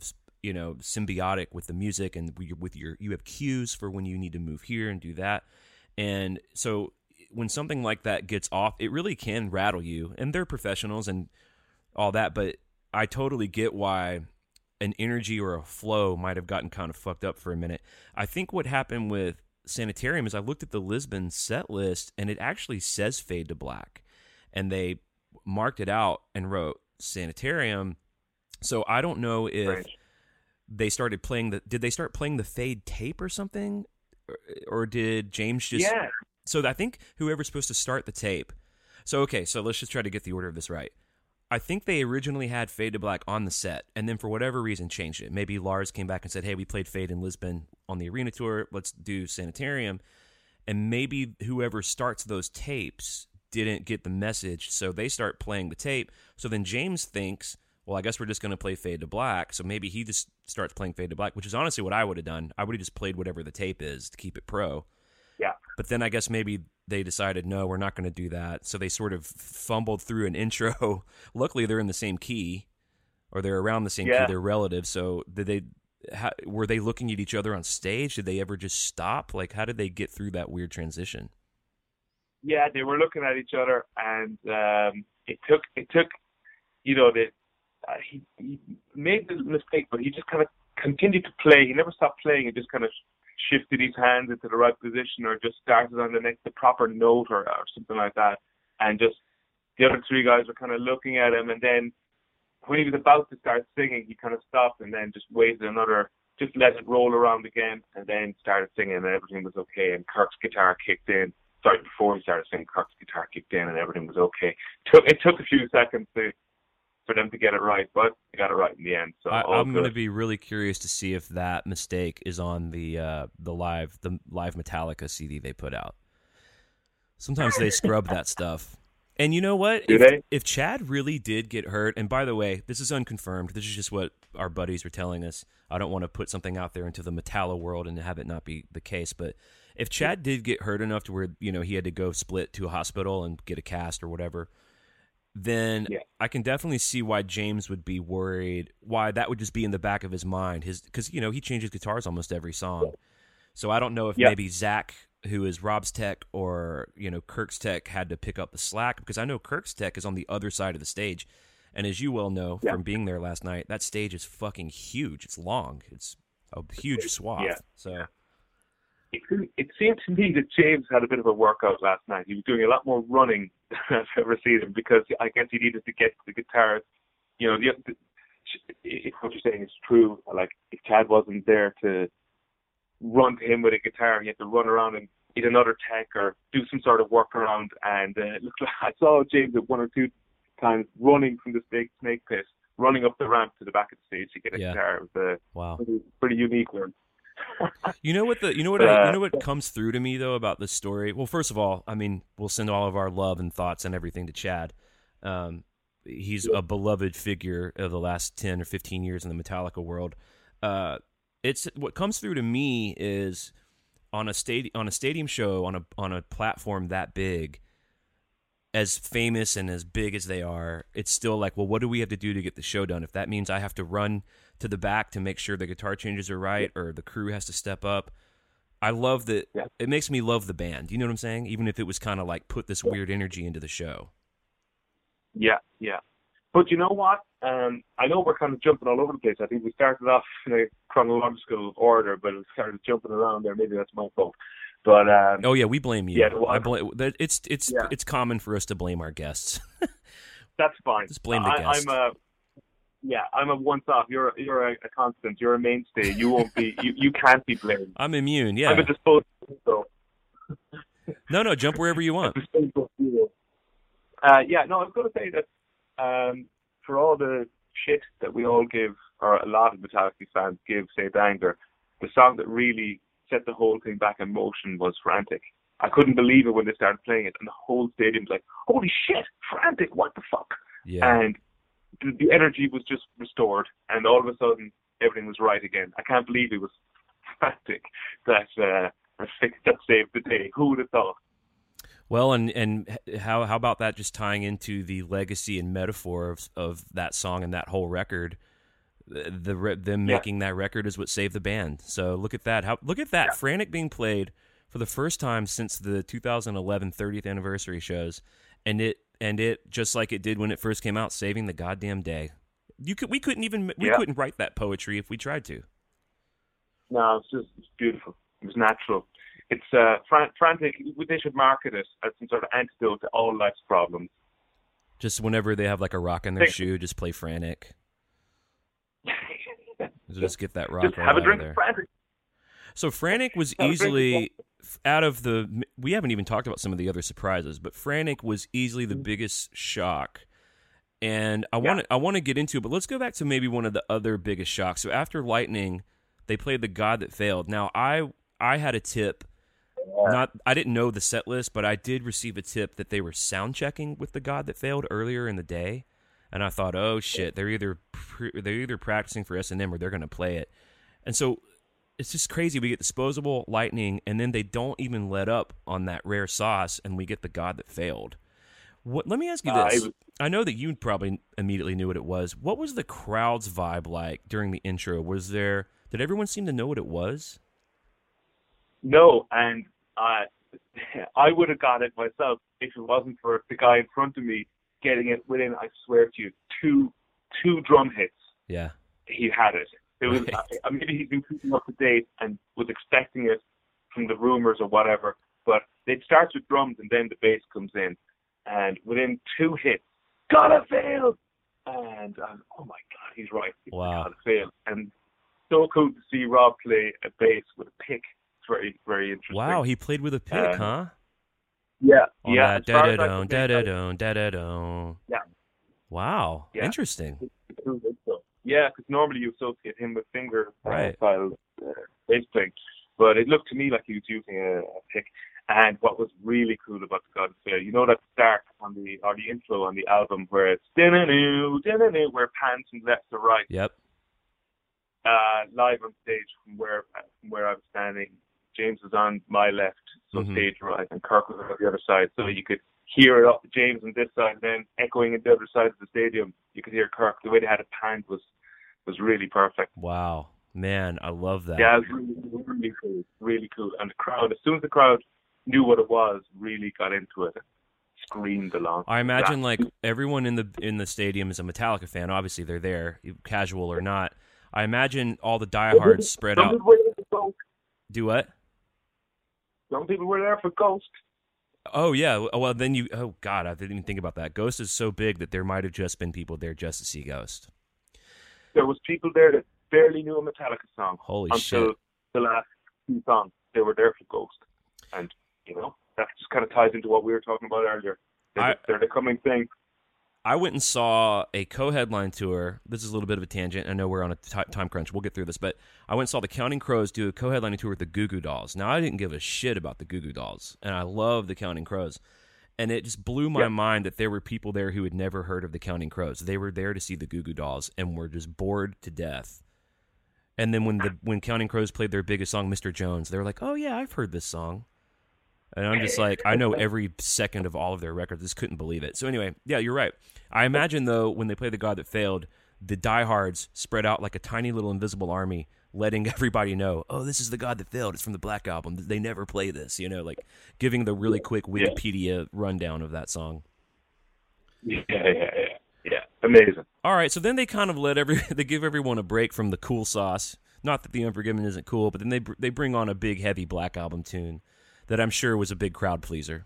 you know, symbiotic with the music, and with your you have cues for when you need to move here and do that. And so when something like that gets off, it really can rattle you. And they're professionals and all that, but I totally get why an energy or a flow might have gotten kind of fucked up for a minute. I think what happened with Sanitarium is I looked at the Lisbon set list, and it actually says Fade to Black, and they marked it out and wrote Sanitarium. So I don't know if right. they started playing the. Did they start playing the Fade tape or something, or, or did James just? Yeah. So I think whoever's supposed to start the tape. So okay, so let's just try to get the order of this right. I think they originally had Fade to Black on the set, and then for whatever reason changed it. Maybe Lars came back and said, hey, we played Fade in Lisbon on the arena tour, let's do Sanitarium. And maybe whoever starts those tapes didn't get the message, so they start playing the tape. So then James thinks, well, I guess we're just going to play Fade to Black. So maybe he just starts playing Fade to Black, which is honestly what I would have done. I would have just played whatever the tape is to keep it pro. Yeah. But then I guess maybe they decided, no, we're not going to do that. So they sort of fumbled through an intro. Luckily, they're in the same key, or they're around the same yeah. key. They're relatives. So did they? How, were they looking at each other on stage? Did they ever just stop? Like, how did they get through that weird transition? Yeah, they were looking at each other, and um, it took it took, you know, the uh, he he made the mistake, but he just kind of continued to play. He never stopped playing. He just kind of shifted his hands into the right position, or just started on the next the proper note, or, or something like that. And just the other three guys were kind of looking at him, and then when he was about to start singing, he kind of stopped and then just waited another, just let it roll around again, and then started singing, and everything was okay. And Kirk's guitar kicked in. Sorry, before he started singing, Kirk's guitar kicked in, and everything was okay. Took it took a few seconds to, for them to get it right, but they got it right in the end. So I, I'm going to be really curious to see if that mistake is on the uh, the live the live Metallica C D they put out. Sometimes they scrub that stuff. And you know what? Do if, they? if Chad really did get hurt, and by the way, this is unconfirmed. This is just what our buddies were telling us. I don't want to put something out there into the Metallo world and have it not be the case. But if Chad did get hurt enough to where, you know, he had to go split to a hospital and get a cast or whatever, then yeah. I can definitely see why James would be worried, why that would just be in the back of his mind. His because, you know, he changes guitars almost every song. So I don't know if yeah. maybe Zach, who is Rob's tech, or, you know, Kirk's tech, had to pick up the slack, because I know Kirk's tech is on the other side of the stage. And as you well know yeah. from being there last night, that stage is fucking huge. It's long. It's a huge swath. Yeah. So it, it seemed to me that James had a bit of a workout last night. He was doing a lot more running than I've ever seen him, because I guess he needed to get to the guitars. You know, the, the, if what you're saying is true, like if Chad wasn't there to run to him with a guitar, he had to run around and get another tech or do some sort of workaround. And uh, it looked like I saw James at one or two times running from the snake, snake pit, running up the ramp to the back of the stage to get a yeah. guitar. It was a wow. pretty, pretty unique one. You know what the you know what I, you know what comes through to me though about this story? Well, first of all, I mean, we'll send all of our love and thoughts and everything to Chad. Um, he's a beloved figure of the last ten or fifteen years in the Metallica world. Uh, it's what comes through to me is on a stadium on a stadium show on a on a platform that big, as famous and as big as they are, it's still like, well, what do we have to do to get the show done? If that means I have to run to the back to make sure the guitar changes are right, or the crew has to step up. I love that. Yeah. It makes me love the band. You know what I'm saying? Even if it was kind of like put this weird energy into the show. Yeah, yeah. But you know what? Um, I know we're kind of jumping all over the place. I think we started off in a chronological order, but it started jumping around there. Maybe that's my fault. But um, oh yeah, we blame you. Yeah, well, I blame. It's it's yeah. it's common for us to blame our guests. That's fine. Just blame the I, guest. I'm a yeah. I'm a once off. You're a, you're a, a constant. You're a mainstay. You won't be. You, you can't be blamed. I'm immune. Yeah. I'm a disposable. So. No, no. Jump wherever you want. Uh, yeah. No, I was going to say that um, for all the shit that we all give, or a lot of Metallica fans give, say Anger, the song that really set the whole thing back in motion was Frantic. I couldn't believe it when they started playing it, and the whole stadium's like, holy shit, Frantic, what the fuck? Yeah. And the, the energy was just restored, and all of a sudden, everything was right again. I can't believe it was Frantic that, uh, that saved the day. Who would have thought? Well, and, and how how about that just tying into the legacy and metaphor of, of that song and that whole record? The, the them Yeah. making that record is what saved the band. So look at that. How look at that. Yeah. Frantic being played for the first time since the two thousand eleven thirtieth anniversary shows, and it and it just like it did when it first came out, saving the goddamn day. You could we couldn't even we Yeah. couldn't write that poetry if we tried to. No, it's just it's beautiful. It was natural. It's uh, fran- frantic. They should market it as some sort of antidote to all life's problems. Just whenever they have like a rock in their Thank- shoe, just play Frantic. Just get that rock Just right have a out of drink there. of frantic. So Frantic was Have a drink of easily f- out of the. We haven't even talked about some of the other surprises, but Frantic was easily the biggest shock. And I want to I want to get into it, but let's go back to maybe one of the other biggest shocks. So after Lightning, they played The God That Failed. Now I I had a tip. Not I didn't know the set list, but I did receive a tip that they were sound checking with The God That Failed earlier in the day, and I thought, oh shit, they're either pre- they're either practicing for S and M or they're going to play it. And so it's just crazy. We get Disposable, Lightning, and then they don't even let up on that rare sauce, and we get The God That Failed. What? Let me ask you Uh, this. it was- I know that you probably immediately knew what it was. What was the crowd's vibe like during the intro? Was there? Did everyone seem to know what it was? No, and I I would have got it myself if it wasn't for the guy in front of me getting it within, I swear to you, two two drum hits. Yeah. He had it. It was Right. uh, maybe he's been keeping up to date and was expecting it from the rumors or whatever. But it starts with drums and then the bass comes in, and within two hits, gotta fail. And um, oh my God, he's right. It's Wow. Gotta fail. And so cool to see Rob play a bass with a pick. It's very very interesting. Wow, he played with a pick, Um, huh? Yeah, On yeah. that as far da as da I don can da think, da don da da don. Yeah. Wow, Yeah. interesting. Yeah, because normally you associate him with finger uh, Right. style uh, bass playing, but it looked to me like he was using a, a pick. And what was really cool about the God That Failed, you know that start on the or the intro on the album where it's din-a-noo, din-a-noo, where it pans from left to right. Yep. Uh, live on stage from where from where I was standing, James was on my left, so Mhm. stage right, and Kirk was on the other side, so you could hear it up James on this side, and then echoing at the other side of the stadium, you could hear Kirk. The way they had it panned was was really perfect. Wow, man, I love that. Yeah, it was really, really cool, really cool. And the crowd, as soon as the crowd knew what it was, really got into it, screamed along. I imagine Yeah. like everyone in the in the stadium is a Metallica fan. Obviously, they're there, casual or not. I imagine all the diehards spread Some out. people were there for Ghost. Do what? Some people were there for Ghost. Oh yeah. Well, then you. Oh God, I didn't even think about that. Ghost is so big that there might have just been people there just to see Ghost. There was people there that barely knew a Metallica song Holy until shit. the last two songs. They were there for Ghost, and you know that just kind of ties into what we were talking about earlier. They're, I- the, they're the coming thing. I went and saw a co-headline tour. This is a little bit of a tangent. I know we're on a ti time crunch. We'll get through this, but I went and saw the Counting Crows do a co-headlining tour with the Goo Goo Dolls. Now, I didn't give a shit about the Goo Goo Dolls, and I love the Counting Crows. And it just blew my Yeah. mind that there were people there who had never heard of the Counting Crows. They were there to see the Goo Goo Dolls and were just bored to death. And then when the when Counting Crows played their biggest song, Mister Jones, they were like, "Oh yeah, I've heard this song." And I'm just like, I know every second of all of their records. Just couldn't believe it. So anyway, yeah, you're right. I imagine though, when they play The God That Failed, the diehards spread out like a tiny little invisible army, letting everybody know, oh, this is The God That Failed. It's from the Black Album. They never play this, you know, like giving the really quick Wikipedia rundown of that song. Yeah, yeah, yeah, yeah. Amazing. All right, so then they kind of let every they give everyone a break from the cool sauce. Not that The Unforgiven isn't cool, but then they they bring on a big heavy Black Album tune that I'm sure was a big crowd pleaser.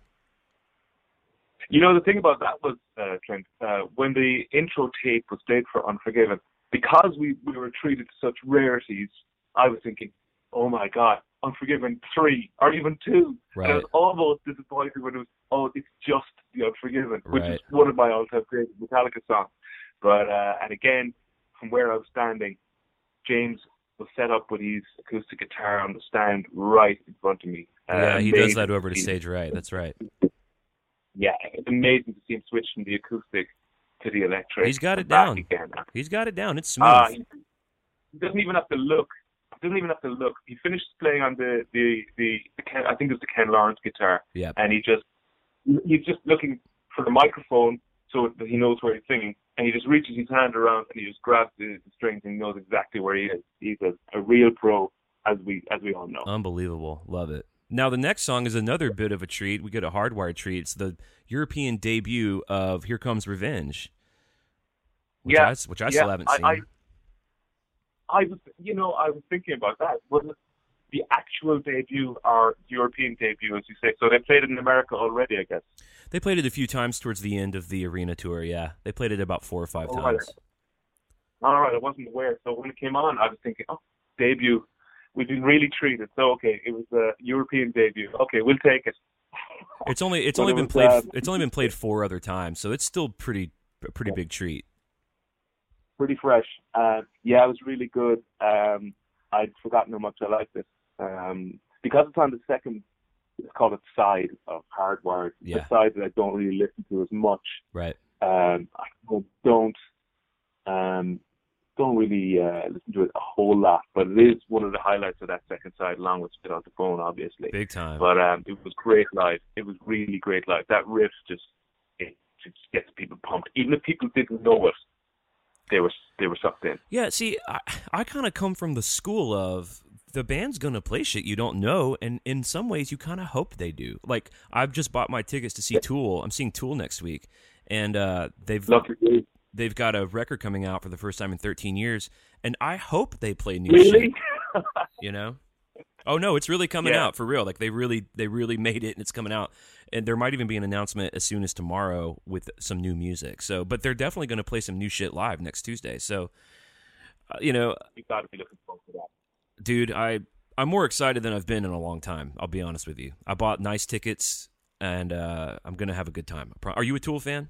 You know, the thing about that was, uh, Trent, uh, when the intro tape was played for Unforgiven, because we, we were treated to such rarities, I was thinking, oh my God, Unforgiven three or even two. Right. And I was almost disappointed when it was, oh, it's just The Unforgiven, which Right. is one of my all-time favorite Metallica songs. But, uh, and again, from where I was standing, James was set up with his acoustic guitar on the stand right in front of me. Uh, Yeah, he does amazing that over to see- stage right. That's right. Yeah, it's amazing to see him switch from the acoustic to the electric. He's got it and back down. Again. He's got it down. It's smooth. Uh, he he doesn't even have to look. He doesn't even have to look. He finished playing on the the the, the Ken, I think it was the Ken Lawrence guitar, Yep. and he just he's just looking for the microphone so that he knows where he's singing, and he just reaches his hand around and he just grabs the, the strings and he knows exactly where he is. He's a, a real pro, as we as we all know. Unbelievable. Love it. Now, the next song is another bit of a treat. We get a Hardwired treat. It's the European debut of Here Comes Revenge, which yeah, I, which I yeah, still haven't seen. I, I, I was, you know, I was thinking about that. Was it the actual debut or European debut, as you say? So they played it in America already, I guess. They played it a few times towards the end of the arena tour, yeah. They played it about four or five All times. Right. All right, I wasn't aware. So when it came on, I was thinking, oh, debut. We've been really treated. So, okay, it was a European debut. Okay, we'll take it. It's only it's But only it been was, played uh, it's only been played four other times, so it's still pretty a pretty big treat. Pretty fresh. Uh, yeah, it was really good. Um, I'd forgotten how much I liked it. Um, because it's on the second, let's call it side of Hardwired, Yeah. the side that I don't really listen to as much. Right. Um, I don't um, don't really uh, listen to it a whole lot, but it is one of the highlights of that second side, along with Spit Out the Phone, obviously. Big time. But um, it was great live. It was really great live. That riff just it just gets people pumped. Even if people didn't know it, they were they were sucked in. Yeah, see, I, I kind of come from the school of the band's going to play shit you don't know, and in some ways you kind of hope they do. Like, I've just bought my tickets to see Tool. I'm seeing Tool next week, and uh, they've Lucky. they've got a record coming out for the first time in thirteen years, and I hope they play new Really? shit, you know? Oh, no, it's really coming Yeah. out, for real. Like, they really they really made it, and it's coming out. And there might even be an announcement as soon as tomorrow with some new music. So, but they're definitely going to play some new shit live next Tuesday. So, uh, you know, You've got to be looking forward to that. dude, I I'm more excited than I've been in a long time. I'll be honest with you. I bought nice tickets, and uh, I'm gonna have a good time. Are you a Tool fan?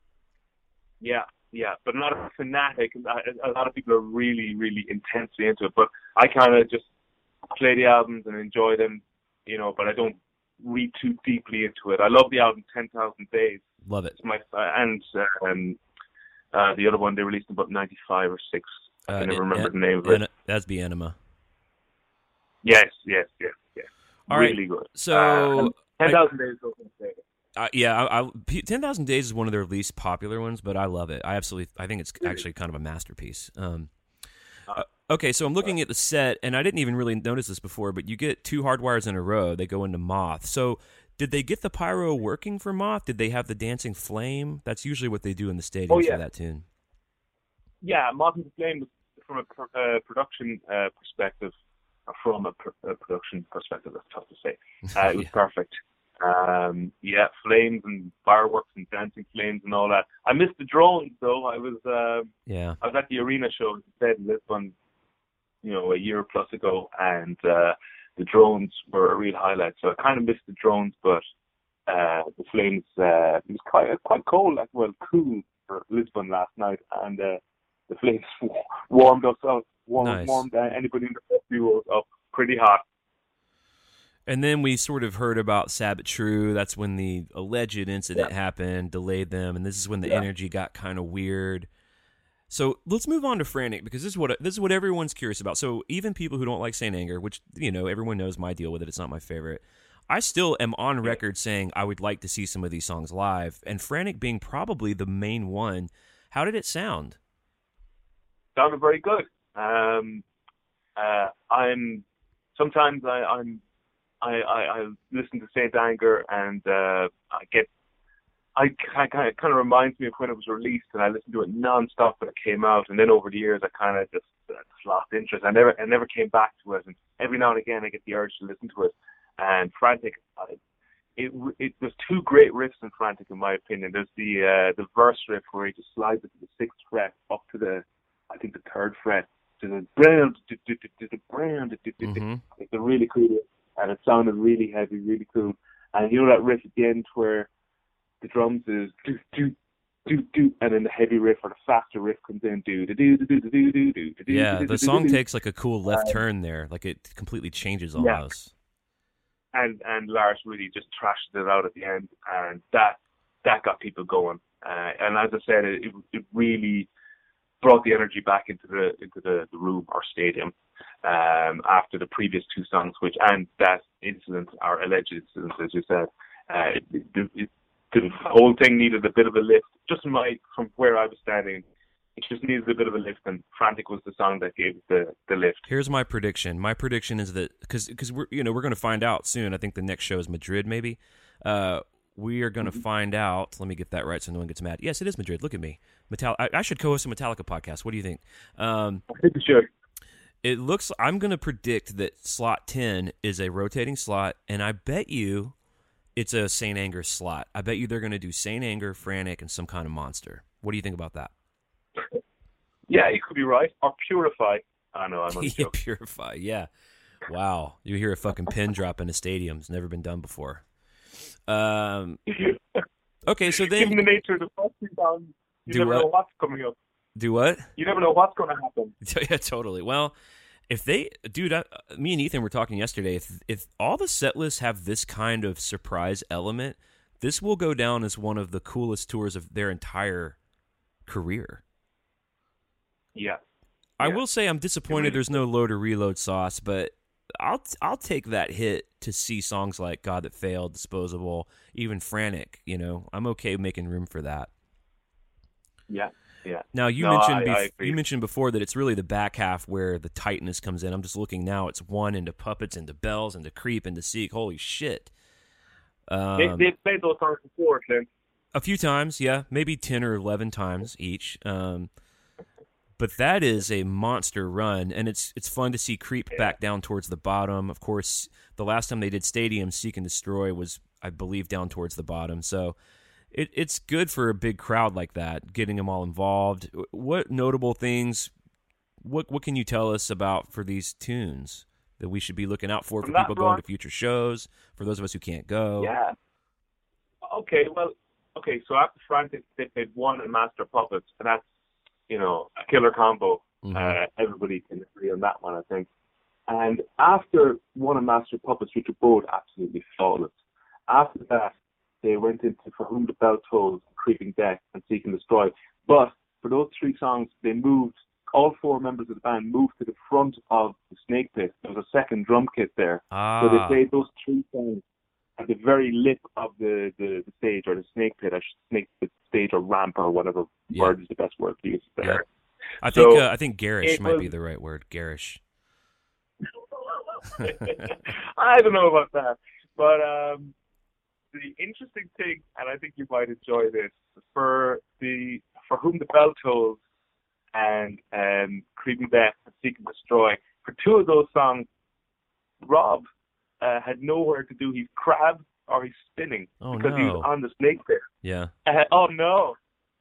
Yeah, yeah, but not a fanatic. A lot of people are really, really intensely into it, but I kind of just play the albums and enjoy them, you know. But I don't read too deeply into it. I love the album ten thousand Days. Love it. It's my and um, uh, the other one they released in about ninety-five or six. I Uh, can never en- remember en- the name of it. en- That's Be Enema. Yes, yes, yes, yes. All right, really good. so uh, ten thousand Days. Is my favorite. Uh, yeah, I, I, P- ten thousand Days is one of their least popular ones, but I love it. I absolutely, I think it's actually kind of a masterpiece. Um, uh, okay, so I'm looking at the set, and I didn't even really notice this before, but you get two Hardwires in a row. They go into Moth. So did they get the pyro working for Moth? Did they have the dancing flame? That's usually what they do in the stadiums Oh, yeah. for that tune. Yeah, Moth and the Flame was from a pr- uh, production uh, perspective, or from a, pr- a production perspective, that's tough to say. Uh, it was Yeah. perfect. Um, yeah, flames and fireworks and dancing flames and all that. I missed the drones though. I was uh, Yeah. I was at the arena show instead in Lisbon, you know, a year plus ago, and uh, the drones were a real highlight. So I kind of missed the drones, but uh, the flames. Uh, it was quite quite cold, like well, cool for Lisbon last night, and uh, the flames warmed us up, warmed, Nice. warmed uh, anybody in the festival up pretty hot. And then we sort of heard about Sabbath True. That's when the alleged incident Yeah. happened, delayed them, and this is when the Yeah. energy got kind of weird. So let's move on to Frantic, because this is what this is what everyone's curious about. So even people who don't like Saint Anger, which you know everyone knows my deal with it, it's not my favorite. I still am on record saying I would like to see some of these songs live, and Frantic being probably the main one. How did it sound? Sounded very good. Um, uh, I'm sometimes I, I'm I, I, I listen to Saint Anger and uh, I get I kind of it kind of reminds me of when it was released, and I listened to it non-stop when it came out, and then over the years I kind of just, uh, just lost interest. I never I never came back to it, and every now and again I get the urge to listen to it. And Frantic, I, it, it there's two great riffs in Frantic in my opinion. There's the uh, the verse riff where he just slides it to the sixth fret up to the I think the third fret to the brand to the brand. Mhm. It's a really cool riff, and it sounded really heavy, really cool. And you know that riff at the end where the drums is do do do do, and then the heavy riff or the faster riff comes in do do do do do do do do do. Yeah, the song takes like a cool left turn there, like it completely changes almost. And and Lars really just trashed it out at the end, and that that got people going. Uh, and as I said, it it really brought the energy back into the into the, the room or stadium um, after the previous two songs, which and that incident, our alleged incident, as you said, uh, it, it, it the whole thing needed a bit of a lift. Just my from where I was standing, it just needed a bit of a lift, and Frantic was the song that gave the the lift. Here's my prediction. My prediction is that because because we're you know we're going to find out soon. I think the next show is Madrid, maybe. Uh, we are going to mm-hmm. find out. Let me get that right so no one gets mad. Yes, it is Madrid. Look at me. Metal- I, I should co-host a Metallica podcast. What do you think? Um, I think you should. It looks. I'm going to predict that slot ten is a rotating slot, and I bet you it's a Saint Anger slot. I bet you they're going to do Saint Anger, Frantic, and some kind of monster. What do you think about that? Yeah, you could be right. Or Purify. I know, I'm yeah, Purify, yeah. Wow. You hear a fucking pin drop in a stadium. It's never been done before. Um, okay, so then... Given the nature of the first two songs, you never what? know what's coming up. Do what? You never know what's going to happen. Yeah, totally. Well, if they... Dude, I, me and Ethan were talking yesterday. If, if all the set lists have this kind of surprise element, this will go down as one of the coolest tours of their entire career. Yeah. I yeah. will say I'm disappointed there's no load or reload sauce, but I'll I'll take that hit to see songs like God That Failed, Disposable, even Frantic. You know, I'm okay making room for that. Yeah, yeah. Now you no, mentioned I, bef- I you mentioned before that it's really the back half where the tightness comes in. I'm just looking now; it's one into Puppets, into Bells, into Creep, into Seek. Holy shit! Um, they, they've played those songs before, Clint. A few times, yeah, maybe ten or eleven times each. Um, But that is a monster run, and it's it's fun to see Creep yeah. back down towards the bottom. Of course, the last time they did Stadium, Seek and Destroy was, I believe, down towards the bottom. So it, it's good for a big crowd like that, getting them all involved. What notable things, what what can you tell us about for these tunes that we should be looking out for, for people going to future shows, for those of us who can't go? Yeah. Okay, well, okay, so after Frantic, they played one and Master Puppets, and that's, you know, a killer combo. Mm-hmm. Uh, everybody can agree on that one, I think. And after one and Master Puppets, which were both absolutely flawless, after that, they went into For Whom the Bell Tolls, Creeping Death, and Seek and Destroy. But for those three songs, they moved, all four members of the band moved to the front of the Snake Pit. There was a second drum kit there. Ah. So they played those three songs at the very lip of the, the, the stage, or the Snake Pit, or Snake Pit stage, or ramp, or whatever yeah. word is the best word to use there. Yeah. I think so uh, I think garish might was, be the right word. Garish. I don't know about that, but um, the interesting thing, and I think you might enjoy this, for the For Whom the Bell Tolls and um, Creeping Death and Seek and Destroy, for two of those songs, Rob uh, had nowhere to do his crab or his spinning oh, because no. he was on the Snake Pit. Yeah. Uh, oh no!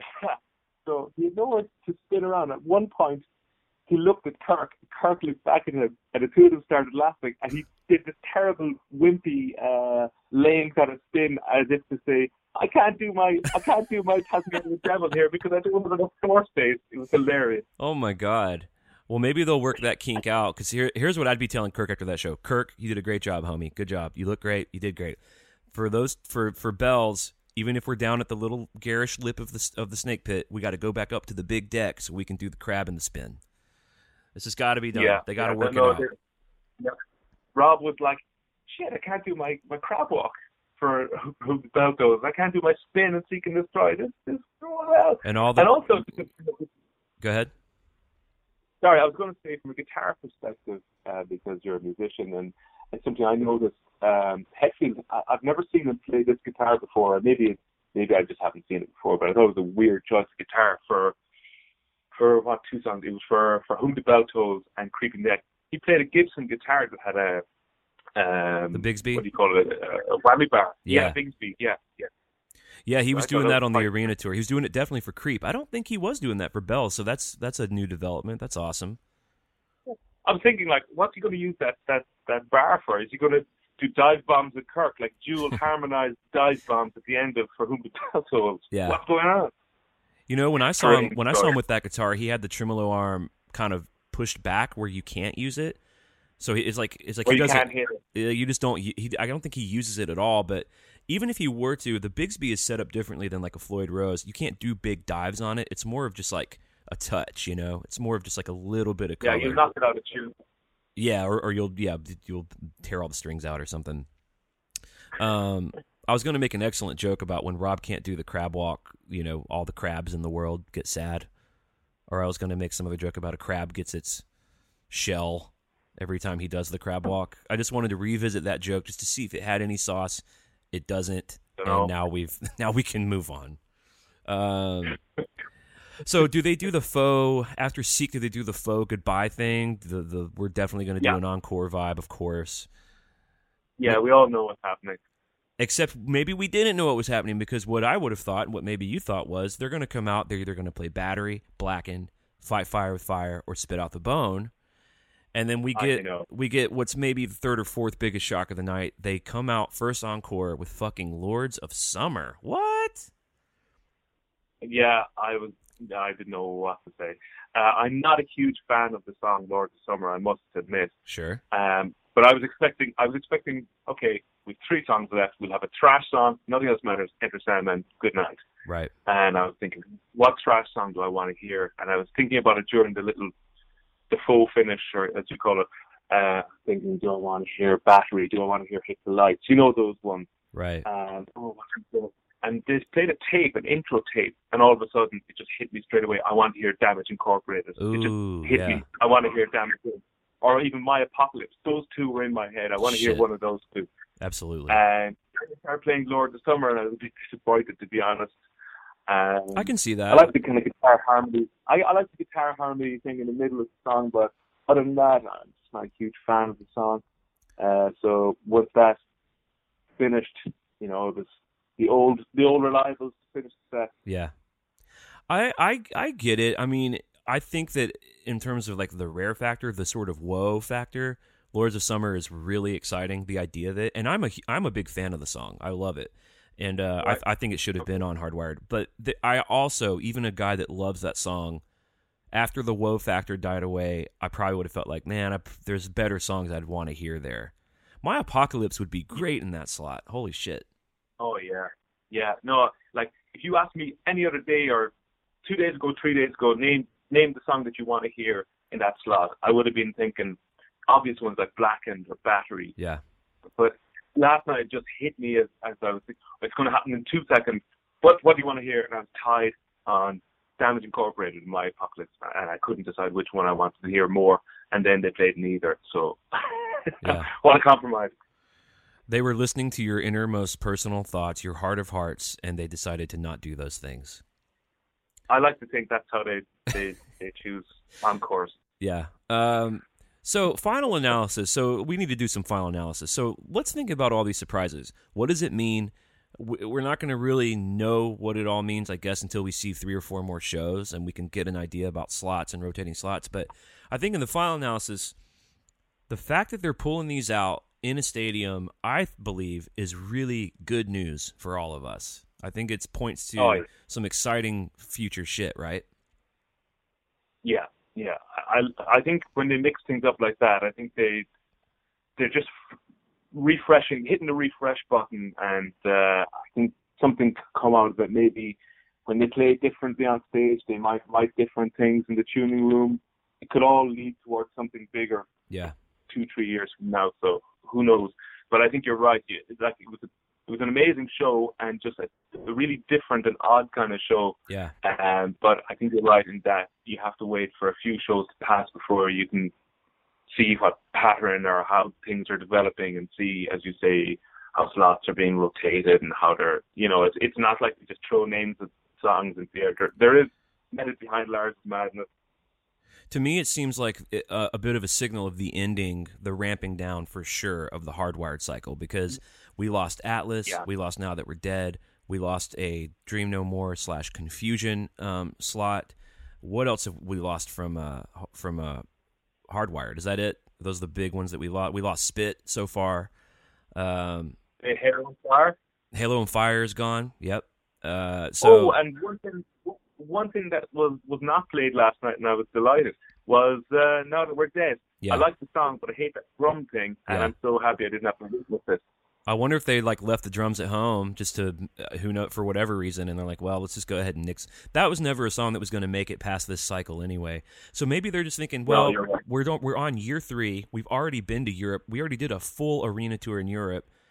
So he had nowhere to spin around. At one point, he looked at Kirk. Kirk looked back at him, and the two of them started laughing. And he did this terrible, wimpy, uh, lame kind of spin, as if to say, "I can't do my, I can't do my Tasmanian Devil here because I don't have enough floor space." It was hilarious. Oh my god! Well, maybe they'll work that kink out. Because here, here's what I'd be telling Kirk after that show: Kirk, you did a great job, homie. Good job. You look great. You did great. For those, for for Bells. Even if we're down at the little garish lip of the of the Snake Pit, we got to go back up to the big deck so we can do the crab and the spin. This has got to be done. Yeah, they got to yeah, work no, it out. Yeah. Rob was like, "Shit, I can't do my, my crab walk for Who the Bell Goes. I can't do my spin and Seek and Destroy. This this is going well." And all the and also, go ahead. Sorry, I was going to say from a guitar perspective, uh, because you're a musician, and it's something I noticed. Um, Hetfield, I, I've never seen him play this guitar before. Maybe maybe I just haven't seen it before, but I thought it was a weird choice of guitar for for what two songs? It was for for Whom the Bell Tolls and Creeping Death. He played a Gibson guitar that had a um, the Bigsby. What do you call it? A, a whammy bar. Yeah, yeah Bigsby. Yeah, yeah. Yeah, he so was I doing that on the quite... arena tour. He was doing it definitely for Creep. I don't think he was doing that for Bells, so that's that's a new development. That's awesome. I'm thinking, like, what's he going to use that that that bar for? Is he going to do dive bombs with Kirk, like dual harmonized dive bombs at the end of For Whom the Bell Tolls? Yeah. What's going on? You know, when I saw him, when I saw him with that guitar, he had the tremolo arm kind of pushed back where you can't use it. So it's like it's like well, he you doesn't. Can't hear it. You just don't. He, I don't think he uses it at all. But even if he were to, the Bigsby is set up differently than like a Floyd Rose. You can't do big dives on it. It's more of just like a touch. You know, it's more of just like a little bit of color. Yeah, you knock it out of tune. Yeah, or, or you'll yeah you'll tear all the strings out or something. Um, I was going to make an excellent joke about when Rob can't do the crab walk, you know, all the crabs in the world get sad. Or I was going to make some other joke about a crab gets its shell every time he does the crab walk. I just wanted to revisit that joke just to see if it had any sauce. It doesn't, and now we've now we can move on. Um, so do they do the faux after Seek? Do they do the faux goodbye thing? The the we're definitely going to do Yeah. an encore vibe, of course. Yeah, we all know what's happening. Except maybe we didn't know what was happening, because what I would have thought, and what maybe you thought, was they're going to come out, they're either going to play Battery, Blackened, Fight Fire with Fire, or Spit Out the Bone. And then we I get know. we get what's maybe the third or fourth biggest shock of the night. They come out first encore with fucking Lords of Summer. What? Yeah, I was. I didn't know what to say. Uh, I'm not a huge fan of the song "Lord of Summer," I must admit. Sure. Um, but I was expecting. I was expecting. Okay, with three songs left, we'll have a trash song. Nothing else matters. Enter Sandman. Good night. Right. And I was thinking, what trash song do I want to hear? And I was thinking about it during the little, the faux finish, or as you call it. Uh, thinking, do I want to hear Battery? Do I want to hear Hit the Lights? You know those ones. Right. And oh, what's it? And they played a tape, an intro tape, and all of a sudden it just hit me straight away. I want to hear Damage Incorporated. Ooh, it just hit yeah. me. I want to hear Damage, or even My Apocalypse. Those two were in my head. I want to hear Shit. one of those two. Absolutely. And I started playing Lord of Summer, and I was a bit disappointed, to be honest. Um, I can see that. I like the kind of guitar harmony. I, I like the guitar harmony thing in the middle of the song, but other than that, I'm just not a huge fan of the song. Uh, so once that finished, you know, it was the old, the old reliables finished the set. Yeah. I, I I get it. I mean, I think that in terms of like the rare factor, the sort of whoa factor, Lords of Summer is really exciting. The idea of it, and I'm a I'm a big fan of the song. I love it, and uh, Right. I I think it should have been on Hardwired. But the, I also, even a guy that loves that song, after the whoa factor died away, I probably would have felt like, man, I, there's better songs I'd want to hear there. My Apocalypse would be great in that slot. Holy shit. Oh yeah, yeah. No, like if you asked me any other day or two days ago, three days ago, name name the song that you want to hear in that slot, I would have been thinking obvious ones like Blackened or Battery. Yeah. But last night it just hit me as, as I was thinking, it's going to happen in two seconds. What what do you want to hear? And I was tied on Damage Incorporated and My Apocalypse, and I couldn't decide which one I wanted to hear more. And then they played neither. So Yeah. what a compromise. They were listening to your innermost personal thoughts, your heart of hearts, and they decided to not do those things. I like to think that's how they they, they choose encores. Yeah. Um, so final analysis. So we need to do some final analysis. So let's think about all these surprises. What does it mean? W- We're not going to really know what it all means, I guess, until we see three or four more shows and we can get an idea about slots and rotating slots. But I think in the final analysis, the fact that they're pulling these out in a stadium, I believe, is really good news for all of us. I think it points to Oh, yeah. some exciting future shit, right? Yeah, yeah. I I think when they mix things up like that, I think they they're just refreshing, hitting the refresh button, and uh, I think something could come out of it. Maybe when they play differently on stage, they might write different things in the tuning room. It could all lead towards something bigger. Yeah. Two, three years from now. So who knows? But I think you're right. It's like it was a, it was an amazing show and just a, a really different and odd kind of show. Yeah. Um, but I think you're right in that you have to wait for a few shows to pass before you can see what pattern or how things are developing and see, as you say, how slots are being rotated and how they're, you know, it's it's not like they just throw names of songs in there. There, there is method behind Lars' Madness. To me, it seems like a, a bit of a signal of the ending, the ramping down for sure of the Hardwired cycle, because we lost Atlas, Yeah. we lost Now That We're Dead, we lost a Dream No More slash Confusion um, slot. What else have we lost from uh, from uh, Hardwired? Is that it? Those are the big ones that we lost. We lost Spit so far. Um, Hey, Halo and Fire. Halo and Fire is gone. Yep. Uh, so Oh, and one thing, one thing that was, was not played last night, and I was delighted, was uh, Now That We're Dead. yeah. I like the song, but I hate that drum thing, and Yeah. I'm so happy I didn't have to witness it. I wonder if they like left the drums at home just to uh, who know for whatever reason, and they're like, well, let's just go ahead and nix. That was never a song that was going to make it past this cycle anyway. So maybe they're just thinking, well, No, you're right. we're don't, we're on year three. We've already been to Europe. We already did a full arena tour in Europe.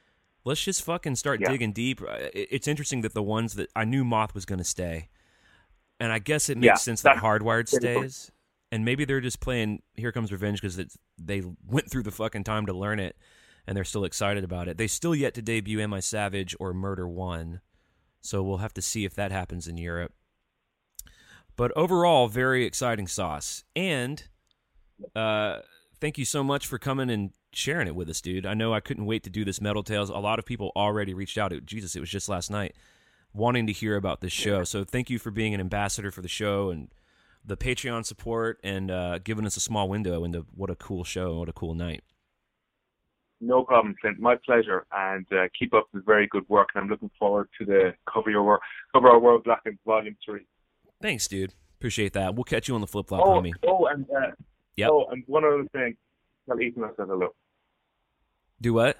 let's just fucking start Yeah. digging deep. It's interesting that the ones that I knew Moth was going to stay, and I guess it makes Yeah, sense that that's- Hardwired stays, and maybe they're just playing Here Comes Revenge because they went through the fucking time to learn it, and they're still excited about it. They still yet to debut Am I Savage or Murder One, so we'll have to see if that happens in Europe. But overall, very exciting sauce, and uh, thank you so much for coming and sharing it with us, dude. I know I couldn't wait to do this Metal Tales. A lot of people already reached out. It, Jesus, it was just last night, wanting to hear about this show. So thank you for being an ambassador for the show and the Patreon support and uh, giving us a small window into what a cool show and what a cool night. No problem, Clint. My pleasure. And uh, keep up the very good work. And I'm looking forward to the Cover Your World, Cover Our World Blackened Volume Three. Thanks, dude. Appreciate that. We'll catch you on the flip flop, Oh, homie. oh, and uh, Yep. oh, and one other thing. Tell Ethan I said hello. Do what?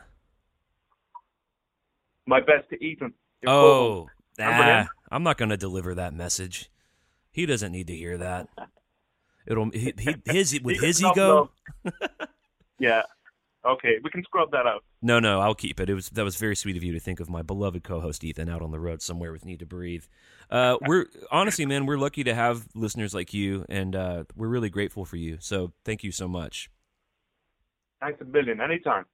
My best to Ethan. Your Oh, co-host. Remember nah, him? I'm not going to deliver that message. He doesn't need to hear that. It'll he, he his with He his gets ego. enough love. Yeah. Okay, we can scrub that out. No, no, I'll keep it. It was that was very sweet of you to think of my beloved co-host Ethan out on the road somewhere with Need to Breathe. Uh, we're honestly, man, we're lucky to have listeners like you, and uh, we're really grateful for you. So thank you so much. Thanks a million. Anytime.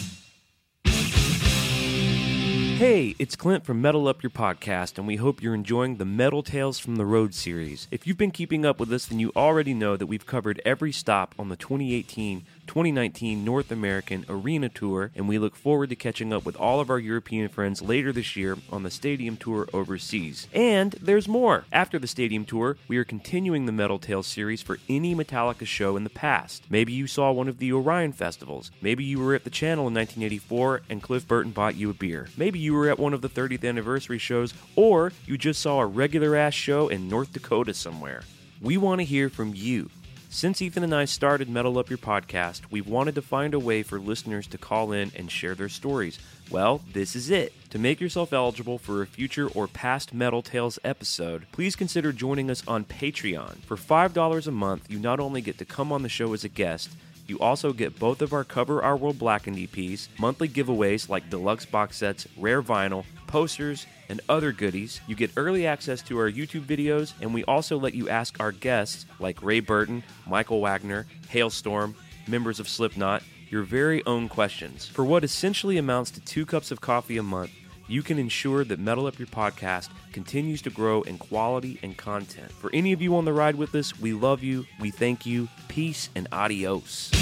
Hey, it's Clint from Metal Up Your Podcast, and we hope you're enjoying the Metal Tales from the Road series. If you've been keeping up with us, then you already know that we've covered every stop on the twenty eighteen twenty nineteen North American Arena Tour, and we look forward to catching up with all of our European friends later this year on the Stadium Tour overseas. And there's more! After the Stadium Tour, we are continuing the Metal Tales series for any Metallica show in the past. Maybe you saw one of the Orion festivals. Maybe you were at the Channel in nineteen eighty-four and Cliff Burton bought you a beer. Maybe you were at one of the thirtieth anniversary shows, or you just saw a regular-ass show in North Dakota somewhere. We want to hear from you. Since Ethan and I started Metal Up Your Podcast, we've wanted to find a way for listeners to call in and share their stories. Well, this is it. To make yourself eligible for a future or past Metal Tales episode, please consider joining us on Patreon. For five dollars a month, you not only get to come on the show as a guest, you also get both of our Cover Our World Blackened E Ps, monthly giveaways like deluxe box sets, rare vinyl, posters, and other goodies. You get early access to our YouTube videos, and we also let you ask our guests, like Ray Burton, Michael Wagner, Hailstorm, members of Slipknot, your very own questions. For what essentially amounts to two cups of coffee a month, you can ensure that Metal Up Your Podcast continues to grow in quality and content. For any of you on the ride with us, we love you, we thank you, peace and adios.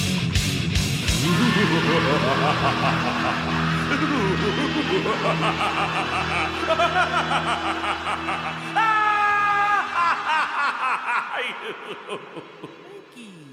Thank you.